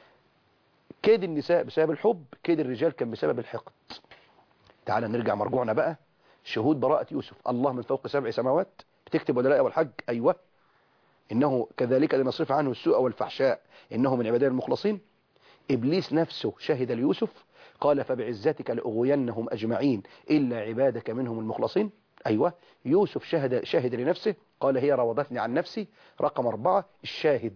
كيد النساء بسبب الحب، كيد الرجال كان بسبب الحقد. تعال نرجع مرجوعنا بقى، شهود براءة يوسف. الله من فوق سبع سماوات. بتكتب ولا لا أول حاج؟ أيوة. إنه كذلك لنصرف عنه السوء والفحشاء إنه من عبادنا المخلصين. إبليس نفسه شهد ليوسف، قال فبعزتك لأغوينهم أجمعين إلا عبادك منهم المخلصين. أيوة. يوسف شهد شاهد لنفسه، قال هي راودتني عن نفسي. رقم أربعة الشاهد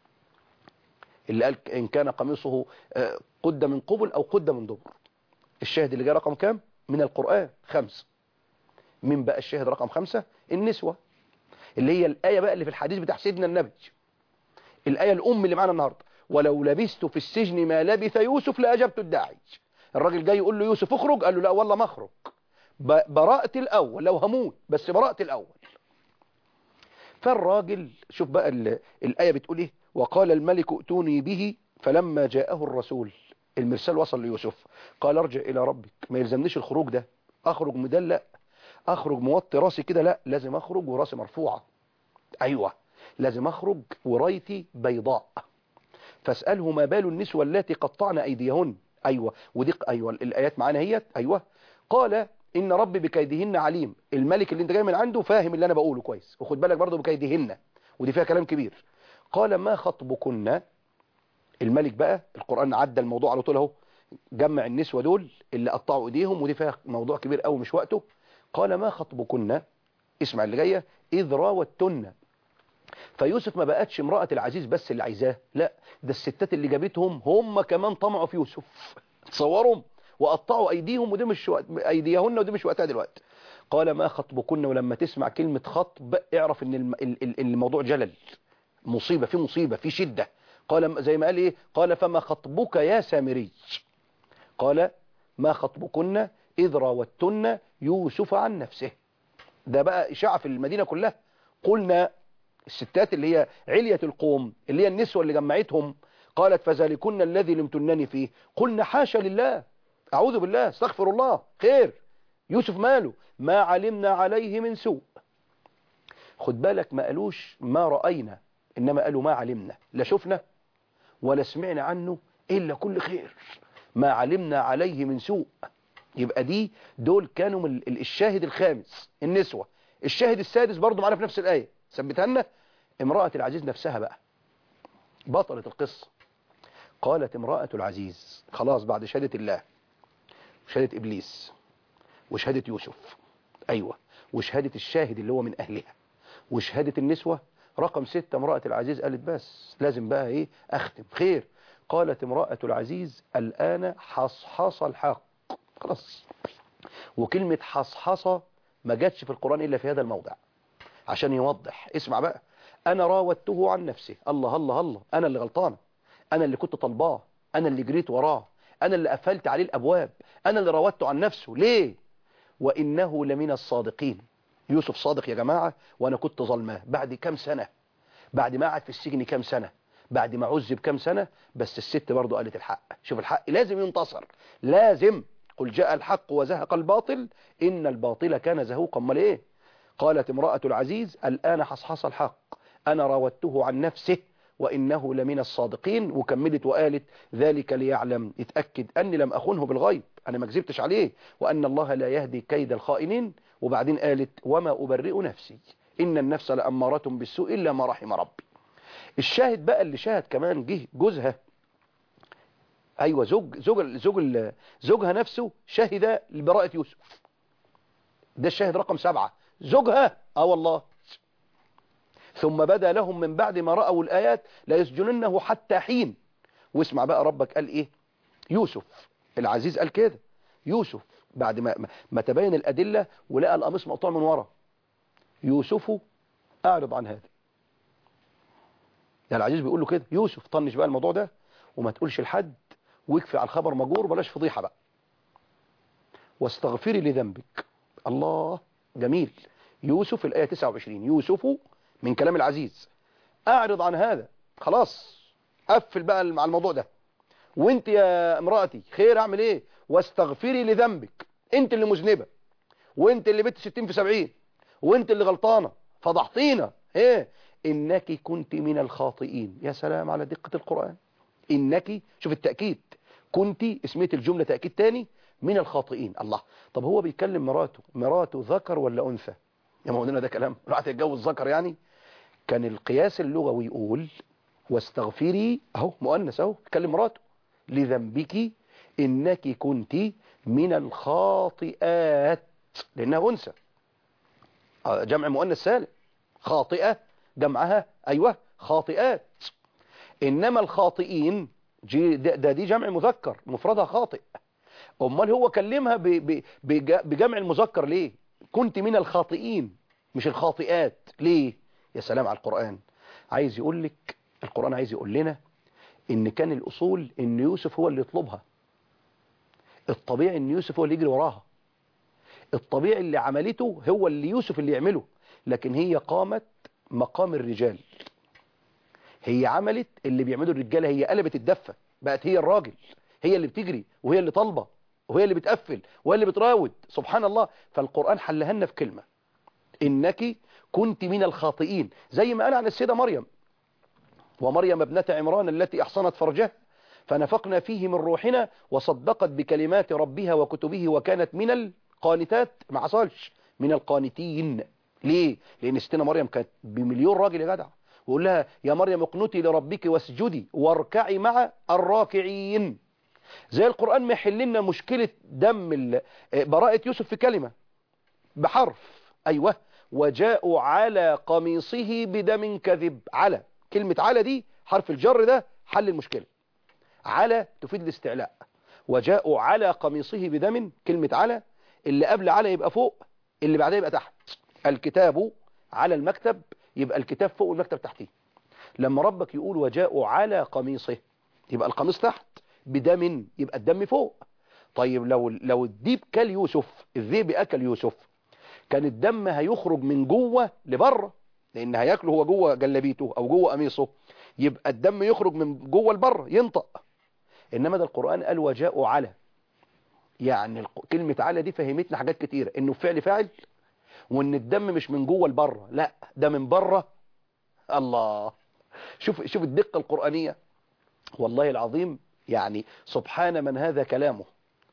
اللي قال إن كان قميصه قد من قبل أو قد من دبر. الشاهد اللي جاء رقم كام من القرآن؟ خمسة. من بقى الشاهد رقم خمسة؟ النسوة، اللي هي الآية بقى اللي في الحديث بتاع سيدنا النبي، الآية الأم اللي معنا النهاردة، ولو لبست في السجن ما لبث يوسف لأجبت الداعي. الراجل جاي يقول له يوسف اخرج، قال له لا والله ما اخرج، براءة الأول، لو هموت بس براءة الأول. فالراجل شوف بقى الآية بتقول ايه، وقال الملك ائتوني به فلما جاءه الرسول، المرسال وصل ليوسف، قال ارجع إلى ربك. ما يلزمنيش الخروج ده، اخرج مدلق، اخرج موطي راسي كده، لا، لازم اخرج وراسي مرفوعة. ايوه، لازم اخرج ورايتي بيضاء. فاسأله ما بال النسوة اللاتي قطعن ايديهن. ايوه، ودي ايوه الايات معانا هي. ايوه، قال ان ربي بكيدهن عليم. الملك اللي انت جاي من عنده فاهم اللي انا بقوله كويس، وخد بالك برضه بكيدهن، ودي فيها كلام كبير. قال ما خطبكن، الملك بقى القرآن عدى الموضوع على طول اهو، جمع النسوة دول اللي قطعوا ايديهم، ودي فيها موضوع كبير قوي مش وقته. قال ما خطبكن، اسمع اللي جايه، اذ راوتن. فيوسف ما بقتش امرأة العزيز بس اللي عايزاه، لا، ده الستات اللي جابتهم هم كمان طمعوا في يوسف، تصورهم، وقطعوا ايديهم، ودي مش وقت ايديهن، ودي مش وقتها دلوقتي. قال ما خطبكن، ولما تسمع كلمة خطب اعرف ان الموضوع جلل، مصيبة في مصيبة في شدة. قال زي ما قال ايه، قال فما خطبك يا سامري. قال ما خطبكن إذ راوتن يوسف عن نفسه. ده بقى إشاعة في المدينة كلها. قلنا الستات اللي هي علية القوم، اللي هي النسوة اللي جمعتهم، قالت فذلكن الذي لمتنني فيه. قلنا حاشا لله، أعوذ بالله، استغفر الله، خير، يوسف ماله، ما علمنا عليه من سوء. خد بالك ما قالوش ما رأينا، إنما قالوا ما علمنا، لا شفنا ولا سمعنا عنه إلا كل خير، ما علمنا عليه من سوء. يبقى دي دول كانوا من الشاهد الخامس النسوة. الشاهد السادس برضو معنا في نفس الآية، ثبتها لنا، امرأة العزيز نفسها بقى بطلة القصة. قالت امرأة العزيز، خلاص بعد شهادة الله وشهادة إبليس وشهادة يوسف، أيوة، وشهادة الشاهد اللي هو من أهلها وشهادة النسوة، رقم ستة امرأة العزيز قالت بس لازم بقى ايه اختم خير. قالت امرأة العزيز الآن حصحص الحق. خلاص. وكلمة حصحصة ما جاتش في القرآن إلا في هذا الموضع عشان يوضح. اسمع بقى، أنا راودته عن نفسه، الله الله الله، أنا اللي غلطانة، أنا اللي كنت طلباه، أنا اللي جريت وراه، أنا اللي قفلت عليه الأبواب، أنا اللي راودته عن نفسه. ليه؟ وإنه لمن الصادقين. يوسف صادق يا جماعة، وأنا كنت ظلماه. بعد كام سنة، بعد ما قعد في السجن كام سنة، بعد ما عذب كام سنة، بس الست برضو قالت الحق. شوف الحق لازم ينتصر، لازم. قل جاء الحق وزهق الباطل إن الباطل كان زهوقا. امال ايه؟ قالت امرأة العزيز الآن حصحص الحق، أنا راودته عن نفسه وإنه لمن الصادقين. وكملت وقالت ذلك ليعلم، اتأكد أني لم أخنه بالغيب، أنا ما كذبتش عليه، وأن الله لا يهدي كيد الخائنين. وبعدين قالت وما أبرئ نفسي إن النفس لأمارة بالسوء إلا ما رحم ربي. الشاهد بقى اللي شاهد كمان جه جوزها، أيوة زوج زوج زوج زوجها نفسه شهد لبراءة يوسف، ده الشاهد رقم سبعة، زوجها. اه والله. ثم بدا لهم من بعد ما رأوا الآيات لا يسجننه حتى حين. واسمع بقى ربك قال ايه، يوسف العزيز قال كده، يوسف بعد ما ما تبين الأدلة ولقى القميص مقطوع من ورا، يوسف اعرض عن هذا. ده العزيز بيقول له كده، يوسف طنش بقى الموضوع ده وما تقولش لحد، واكفي على الخبر مجور، بلاش فضيحة بقى، واستغفري لذنبك. الله جميل. يوسف الآية تسعة وعشرين، يوسف من كلام العزيز اعرض عن هذا، خلاص قفل بقى مع الموضوع ده. وانت يا امرأتي خير اعمل ايه، واستغفري لذنبك، انت اللي مذنبة، وانت اللي بت ستين في سبعين، وانت اللي غلطانة، فضحتينا ايه، انك كنت من الخاطئين. يا سلام على دقة القرآن. انك، شوف التأكيد، كنت اسمية الجملة تأكيد تاني، من الخاطئين. الله، طب هو بيكلم مراته، مراته ذكر ولا أنثى؟ يا مولانا ده كلام راح تتجوز ذكر يعني؟ كان القياس اللغوي يقول واستغفري، اهو مؤنث اهو تكلم مراته، لذنبك انك كنت من الخاطئات، لانها انثى، جمع مؤنث سالم، خاطئة جمعها ايوه خاطئات. انما الخاطئين ده دي جمع مذكر مفردها خاطئ. امال هو كلمها بجمع المذكر ليه؟ كنت من الخاطئين مش الخاطئات، ليه؟ يا سلام على القرآن. عايز يقول لك، القرآن عايز يقول لنا ان كان الاصول ان يوسف هو اللي يطلبها، الطبيعي ان يوسف هو اللي يجري وراها، الطبيعي اللي عملته هو اللي يوسف اللي يعمله، لكن هي قامت مقام الرجال، هي عملت اللي بيعمله الرجاله، هي قلبت الدفة، بقت هي الراجل، هي اللي بتجري وهي اللي طالبه وهي اللي بتقفل وهي اللي بتراود. سبحان الله. فالقرآن حلها لنا في كلمة، إنك كنت من الخاطئين، زي ما قال عن السيدة مريم، ومريم ابنة عمران التي أحصنت فرجها فنفقنا فيه من روحنا وصدقت بكلمات ربها وكتبه وكانت من القانتات، ما حصلش من القانتين. ليه؟ لأن ستنا مريم كانت بمليون راجل يا جدع، وقول لها يا مريم اقنتي لربك واسجدي واركعي مع الراكعين. زي القرآن ما يحل لنا مشكلة دم براءة يوسف في كلمة بحرف، أيوة، وجاءوا على قميصه بدم كذب. على، كلمة على دي حرف الجر ده حل المشكلة، على تفيد الاستعلاء، وجاءوا على قميصه بدم، كلمة على اللي قبل على يبقى فوق، اللي بعدها يبقى تحت. الكتاب على المكتب يبقى الكتاب فوق والمكتب تحتيه. لما ربك يقول وجاءوا على قميصه يبقى القميص تحت، بدم يبقى الدم فوق. طيب لو لو الديب كل يوسف، الذئب اكل يوسف، كان الدم هيخرج من جوه لبره، لان هياكله هو جوه جلبيته او جوه قميصه، يبقى الدم يخرج من جوه لبره ينطق. انما ده القرآن قال وجاءوا على، يعني كلمة على دي فهمتنا حاجات كتيرة، انه فعل فاعل، وان الدم مش من جوه لبره، لا ده من بره. الله، شوف شوف الدقة القرآنية، والله العظيم. يعني سبحان من هذا كلامه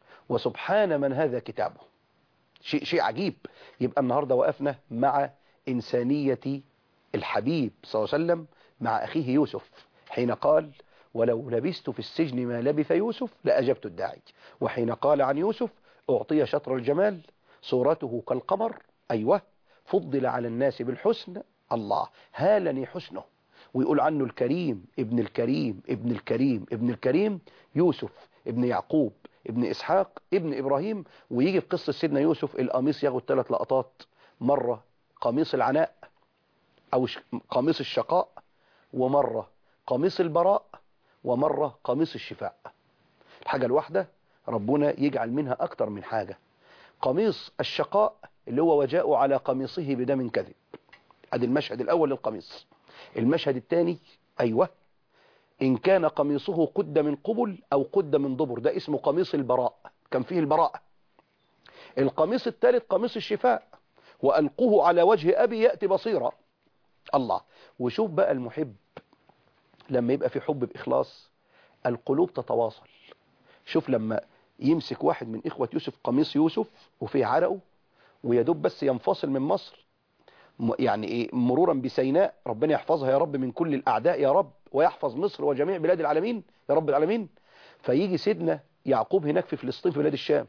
وسبحان من هذا كتابه، شيء شيء عجيب. يبقى النهاردة وقفنا مع إنسانية الحبيب صلى الله عليه وسلم مع أخيه يوسف حين قال ولو لبست في السجن ما لبث يوسف لأجبت الداعي، وحين قال عن يوسف أعطي شطر الجمال صورته كالقمر، أيوة، فضل على الناس بالحسن، الله هالني حسنه. ويقول عنه الكريم ابن الكريم ابن الكريم ابن الكريم يوسف ابن يعقوب ابن إسحاق ابن إبراهيم. ويجي في قصة سيدنا يوسف القميص ياخد ثلاث لقطات، مرة قميص العناء أو قميص الشقاء، ومرة قميص البراء، ومرة قميص الشفاء. الحاجة الواحدة ربنا يجعل منها أكتر من حاجة. قميص الشقاء اللي هو وجاءوا على قميصه بدم كذب، ادي المشهد الأول للقميص. المشهد الثاني أيوة، إن كان قميصه قد من قبل أو قد من دبر، ده اسمه قميص البراء، كان فيه البراء. القميص الثالث قميص الشفاء، وألقوه على وجه أبي يأتي بصيرا. الله. وشوف بقى المحب لما يبقى في حب بإخلاص القلوب تتواصل. شوف لما يمسك واحد من إخوة يوسف قميص يوسف وفيه عرقه ويدوب بس ينفصل من مصر، يعني إيه، مرورا بسيناء، ربنا يحفظها يا رب من كل الأعداء يا رب، ويحفظ مصر وجميع بلاد العالمين يا رب العالمين. فيجي سيدنا يعقوب هناك في فلسطين في بلاد الشام،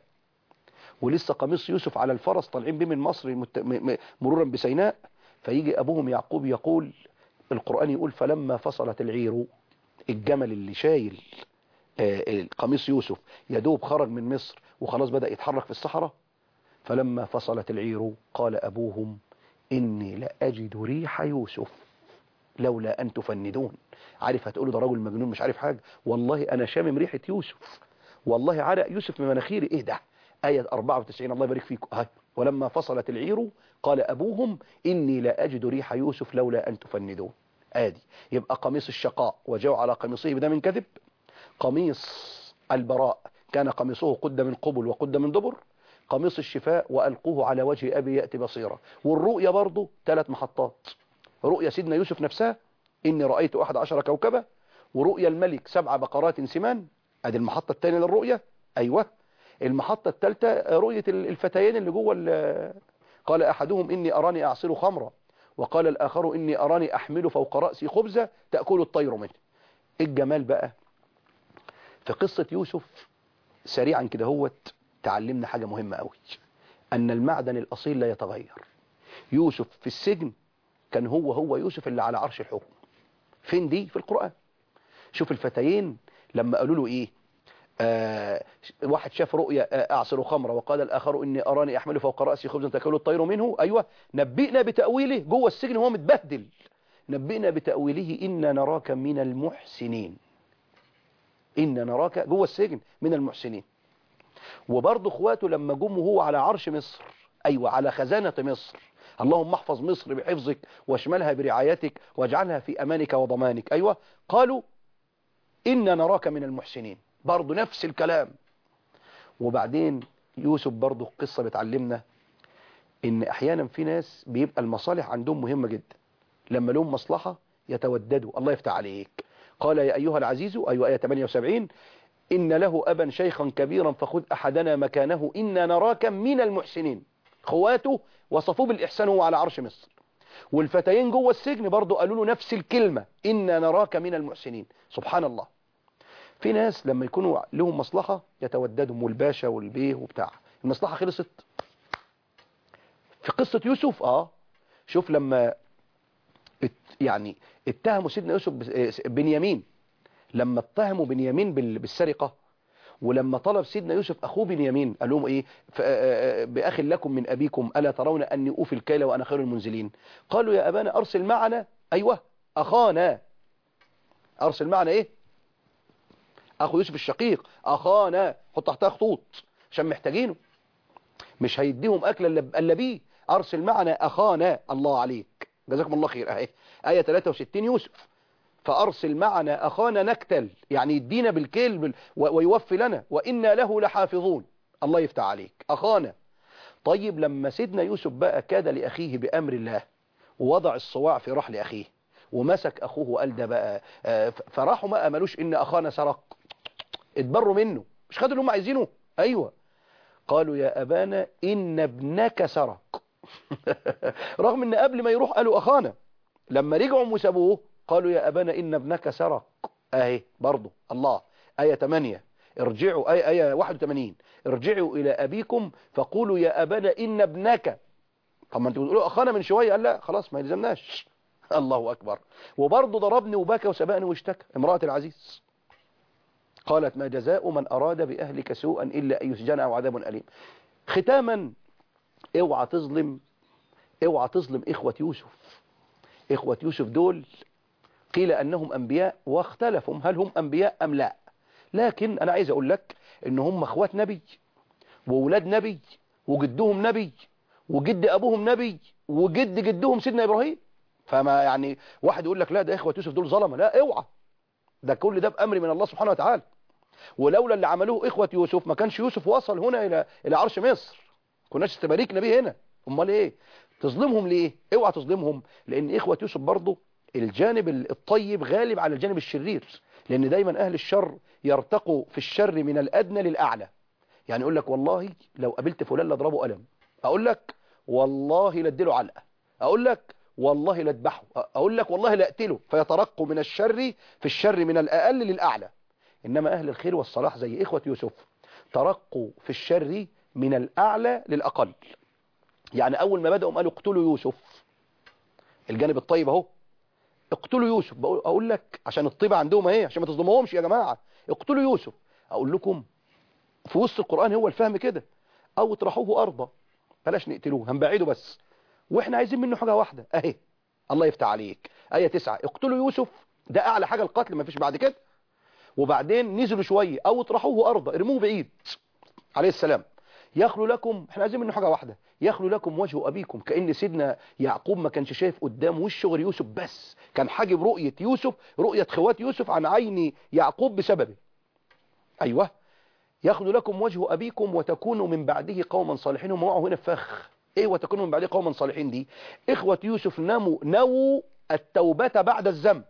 ولسه قميص يوسف على الفرس طالعين بيه من مصر مرورا بسيناء، فيجي أبوهم يعقوب يقول، القرآن يقول فلما فصلت العير، الجمل اللي شايل قميص يوسف يدوب خرج من مصر وخلاص بدأ يتحرك في الصحراء، فلما فصلت العير قال أبوهم إني لأجد ريح يوسف لولا أن تفندون. عارف هتقولوا ده راجل مجنون مش عارف حاجة، والله أنا شامم ريحة يوسف، والله عرق يوسف من مناخيري. إيه ده؟ آية أربعة وتسعين الله يبارك فيكم. هاي ولما فصلت العير قال أبوهم إني لأجد ريح يوسف لولا أن تفندون. آدي يبقى قميص الشقاء وجاءوا على قميصه بدم كذب، قميص البراء كان قميصه قد من قبل وقد من دبر، قميص الشفاء وألقوه على وجه أبي يأتي بصيرا. والرؤية برضو ثلاث محطات، رؤية سيدنا يوسف نفسها إني رأيت أحد عشر كوكبة، ورؤية الملك سبع بقرات سمان، ادي المحطة الثانية للرؤية. أيوة المحطة الثالثة رؤية الفتيين اللي جوه، قال أحدهم إني أراني أعصر خمرا وقال الآخر إني أراني أحمل فوق رأسي خبزة تأكل الطير منه. الجمال بقى في قصة يوسف سريعا كده هوت تعلمنا حاجة مهمة قوي، أن المعدن الأصيل لا يتغير. يوسف في السجن كان هو هو يوسف اللي على عرش الحكم. فين دي؟ في القرآن. شوف الفتيين لما قالوا له إيه، آه واحد شاف رؤيا آه أعصر خمرة وقال الآخر إني أراني أحمل فوق رأسي خبزا تأكل الطير منه. أيوة نبئنا بتأويله، جوه السجن هو متبهدل، نبئنا بتأويله إنا نراك من المحسنين، إنا نراك جوه السجن من المحسنين. وبرضه اخواته لما جم وهو على عرش مصر، أيوة على خزانة مصر، اللهم احفظ مصر بحفظك واشملها برعايتك واجعلها في أمانك وضمانك، أيوة قالوا إنا نراك من المحسنين، برضه نفس الكلام. وبعدين يوسف برضه القصة بتعلمنا إن أحيانا في ناس بيبقى المصالح عندهم مهمة جدا، لما لهم مصلحة يتوددوا. الله يفتح عليك. قال يا أيها العزيز، أيوة آية ثمانية وسبعين، إن له أبا شيخا كبيرا فخذ أحدنا مكانه إنا نراك من المحسنين. خواته وصفوه بالإحسان وهو على عرش مصر، والفتيين جوه السجن برضو قالوا له نفس الكلمة إنا نراك من المحسنين. سبحان الله. في ناس لما يكونوا لهم مصلحة يتوددهم، والباشا والبيه وبتاع، المصلحة خلصت. في قصة يوسف آه شوف لما يعني اتهموا سيدنا يوسف بنيامين، لما اتهموا بنيامين بالسرقة، ولما طلب سيدنا يوسف أخوه بنيامين قال لهم إيه، بأخ لكم من أبيكم ألا ترون أني أوفي الكيل وأنا خير المنزلين. قالوا يا أبانا أرسل معنا، أيوة أخانا، أرسل معنا إيه، أخو يوسف الشقيق أخانا، حط تحتها خطوط عشان محتاجينه، مش هيديهم أكل إلا بيه، أرسل معنا أخانا. الله عليك جزاكم الله خير. أهي آية ثلاثة وستين يوسف، فأرسل معنا أخانا نكتل، يعني يدينا بالكيل بال... ويوفي لنا وإنا له لحافظون. الله يفتح عليك أخانا. طيب لما سيدنا يوسف بقى كاد لأخيه بأمر الله ووضع الصواع في رحل أخيه ومسك أخوه وقال ده بقى، فراحوا ما أملوش إن أخانا سرق، اتبروا منه، مش خدوا اللي هم عايزينه. أيوة قالوا يا أبانا إن ابنك سرق رغم إن قبل ما يروح قالوا أخانا، لما رجعوا وسابوه قالوا يا أبانا إن ابنك سرق. أهي برضو الله آية ثمانية، ارجعوا آية, آية واحد وثمانين، ارجعوا إلى أبيكم فقولوا يا أبانا إن ابنك. طب ما انتوا بتقولوا أخانا من شوية، قال لا خلاص ما يلزمناش. الله أكبر. وبرضو ضربني وبكى وسبقني واشتكى امرأة العزيز، قالت ما جزاء من أراد بأهلك سوءا إلا أن يسجن أو عذاب أليم. ختاما اوعى تظلم، اوعى تظلم إخوة يوسف. إخوة يوسف دول قيل أنهم أنبياء واختلفوا هل هم أنبياء أم لا، لكن أنا عايز أقول لك إن هم أخوات نبي وولاد نبي وجدهم نبي وجد أبوهم نبي وجد جدهم سيدنا إبراهيم. فما يعني واحد يقول لك لا ده إخوة يوسف دول ظلمة، لا اوعى، ده كل ده بأمر من الله سبحانه وتعالى. ولولا اللي عملوه إخوة يوسف ما كانش يوسف وصل هنا إلى إلى عرش مصر، كناش استباريك نبي هنا. أمال إيه تظلمهم ليه؟ اوعى تظلمهم، لأن إخوة يوسف برضه الجانب الطيب غالب على الجانب الشرير، لأن دايما أهل الشر يرتقوا في الشر من الأدنى للأعلى. يعني يقول لك والله لو قابلت فلان لاضربه قلم، أقول لك والله لاديله علقة، أقول لك والله لاذبحه، أقول لك والله لاقتله، فيترقوا من الشر في الشر من الأقل للأعلى. إنما أهل الخير والصلاح زي إخوة يوسف ترقوا في الشر من الأعلى للأقل. يعني أول ما بدأوا قالوا اقتلوا يوسف، الجانب الطيب اهو، اقتلوا يوسف. اقول لك عشان الطيبه عندهم اهي، عشان ما تظلموهمش يا جماعه، اقتلوا يوسف. اقول لكم في وسط القرآن هو الفهم كده، او اطرحوه ارضا، بلاش نقتلوه هنبعده بس، واحنا عايزين منه حاجه واحده اهي. الله يفتح عليك، آية تسعة اقتلوا يوسف، ده اعلى حاجه القتل، ما فيش بعد كده. وبعدين نزلوا شويه، او اطرحوه ارضا، ارموه بعيد عليه السلام، يخلو لكم، احنا عايزين منه حاجه واحده، يخلو لكم وجه ابيكم. كأن سيدنا يعقوب ما كانش شايف قدام وشه غير يوسف بس، كان حاجب رؤيه يوسف، رؤيه خوات يوسف عن عين يعقوب بسببه. ايوه، يخلو لكم وجه ابيكم وتكونوا من بعده قوما صالحين. هم وقعوا هنا في فخ ايه وتكونوا من بعده قوما صالحين دي؟ اخوه يوسف نموا نووا التوبه بعد الذنب.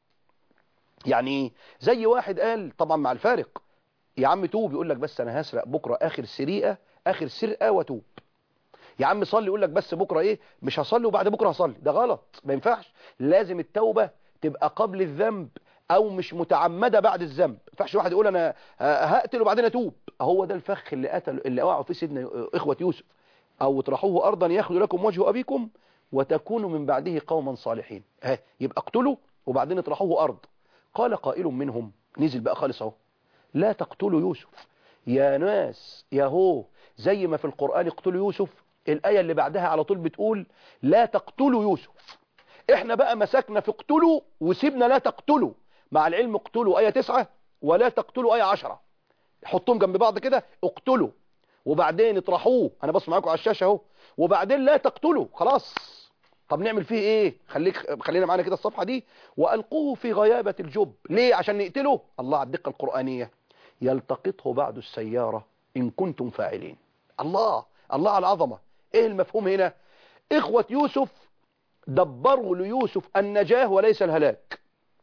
يعني زي واحد قال طبعا مع الفارق، يا عم توب، يقول لك بس انا هسرق بكره اخر سرقه اخر سرقه واتوب. يا عم صلي، يقول لك بس بكره ايه مش هصلي وبعد بكره هصلي. ده غلط، ما ينفعش. لازم التوبه تبقى قبل الذنب، او مش متعمده بعد الذنب. ما ينفعش واحد يقول انا هقتل وبعدين اتوب. هو ده الفخ اللي قتل اللي وقعوا فيه سيدنا اخوه يوسف. او اطرحوه ارضا يخلو لكم وجه ابيكم وتكونوا من بعده قوما صالحين. ها يبقى اقتلوا وبعدين اطرحوه ارض. قال قائل منهم، نزل بقى خالص اهو، لا تقتلوا يوسف يا ناس يا هو. زي ما في القرآن اقتلوا يوسف، الآية اللي بعدها على طول بتقول لا تقتلوا يوسف. احنا بقى مسكنا في اقتلوا وسيبنا لا تقتلوا، مع العلم اقتلوا آية تسعة ولا تقتلوا آية عشرة، حطهم جنب بعض كده، اقتلوا وبعدين اطرحوه، انا بص معاكم على الشاشة اهو، وبعدين لا تقتلوا. خلاص، طب نعمل فيه ايه؟ خليك خلينا معانا كده الصفحة دي. وألقوه في غيابة الجب. ليه؟ عشان نقتله؟ الله على الدقة القرآنية. يلتقطه بعد السيارة إن كنتم فاعلين. الله الله على العظمة. ايه المفهوم هنا؟ اخوة يوسف دبروا ليوسف النجاة وليس الهلاك،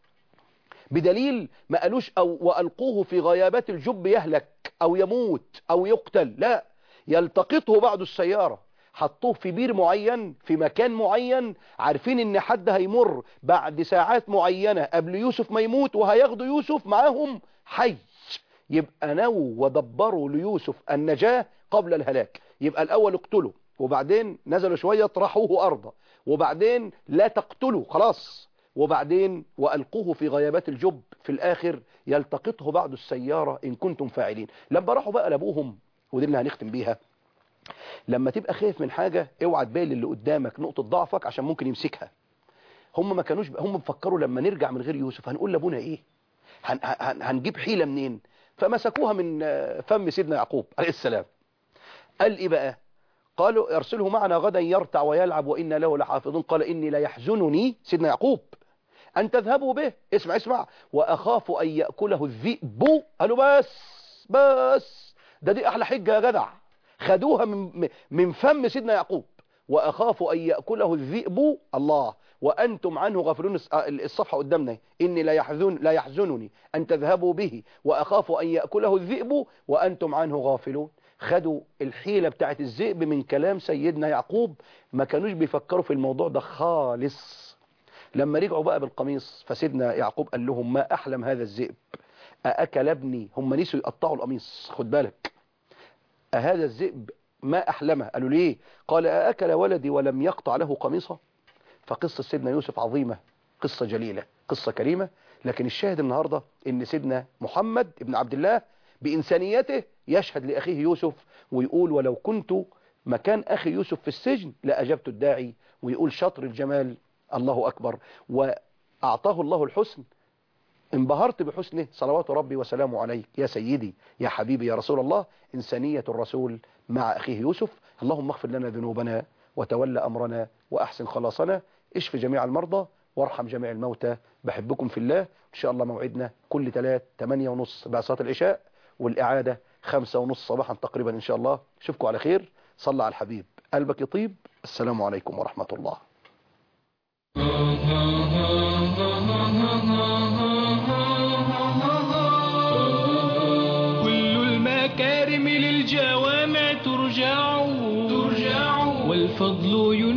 بدليل ما قالوش أو وألقوه في غيابات الجب يهلك أو يموت أو يقتل، لا، يلتقطه بعد السيارة. حطوه في بير معين في مكان معين، عارفين ان حد هيمر بعد ساعات معينة قبل يوسف ما يموت وهياخدوا يوسف معاهم حي. يبقى نووا ودبروا ليوسف النجاة قبل الهلاك. يبقى الأول اقتلوا، وبعدين نزلوا شوية طرحوه أرضا، وبعدين لا تقتلوا خلاص، وبعدين وألقوه في غيابات الجب، في الآخر يلتقطه بعد السيارة إن كنتم فاعلين. لما راحوا بقى لأبوهم، ودي اللي هنختم بيها، لما تبقى خايف من حاجة اوعى تبالي اللي قدامك نقطة ضعفك عشان ممكن يمسكها. هم ما كانوش، هم بفكروا لما نرجع من غير يوسف هنقول لابونا ايه، هن هن هنجيب حيلة منين؟ فمسكوها من فم سيدنا يعقوب عليه السلام. قال ايه بقى؟ قالوا ارسله معنا غدا يرتع ويلعب وإنا له لحافظون. قال إني لا يحزنني سيدنا يعقوب أن تذهبوا به، اسمع اسمع، وأخاف أن يأكله الذئب. قالوا بس بس ده دي أحلى حجة يا جدع، خدوها من من فم سيدنا يعقوب. وأخاف أن يأكله الذئب، الله، وأنتم عنه غافلون. الصفحة قدامنا، إني لا يحزن لا يحزنني أن تذهبوا به وأخاف أن يأكله الذئب وأنتم عنه غافلون. خدوا الحيلة بتاعت الذئب من كلام سيدنا يعقوب، ما كانوش بيفكروا في الموضوع ده خالص. لما رجعوا بقى بالقميص، فسيدنا يعقوب قال لهم ما أحلم هذا الذئب أأكل ابني. هم نسوا يقطعوا القميص، خد بالك، أهذا الذئب ما أحلمه. قالوا ليه؟ قال أأكل ولدي ولم يقطع له قميصه. فقصة سيدنا يوسف عظيمة، قصة جليلة، قصة كريمة. لكن الشاهد النهاردة ان سيدنا محمد ابن عبد الله بإنسانيته يشهد لأخيه يوسف ويقول ولو كنت مكان أخي يوسف في السجن لأجبت الداعي، ويقول شطر الجمال الله أكبر. وأعطاه الله الحسن، انبهرت بحسنه صلوات ربي وسلامه عليك يا سيدي يا حبيبي يا رسول الله. إنسانية الرسول مع أخيه يوسف. اللهم اغفر لنا ذنوبنا وتولى أمرنا وأحسن خلاصنا، اشف جميع المرضى وارحم جميع الموتى. بحبكم في الله. إن شاء الله موعدنا كل ثلاث ثمانية ونص بعد صلاة العشاء، والإعادة خمسة ونص صباحا تقريبا إن شاء الله. اشوفكم على خير. صلى على الحبيب قلبك يطيب. السلام عليكم ورحمة الله. والفضل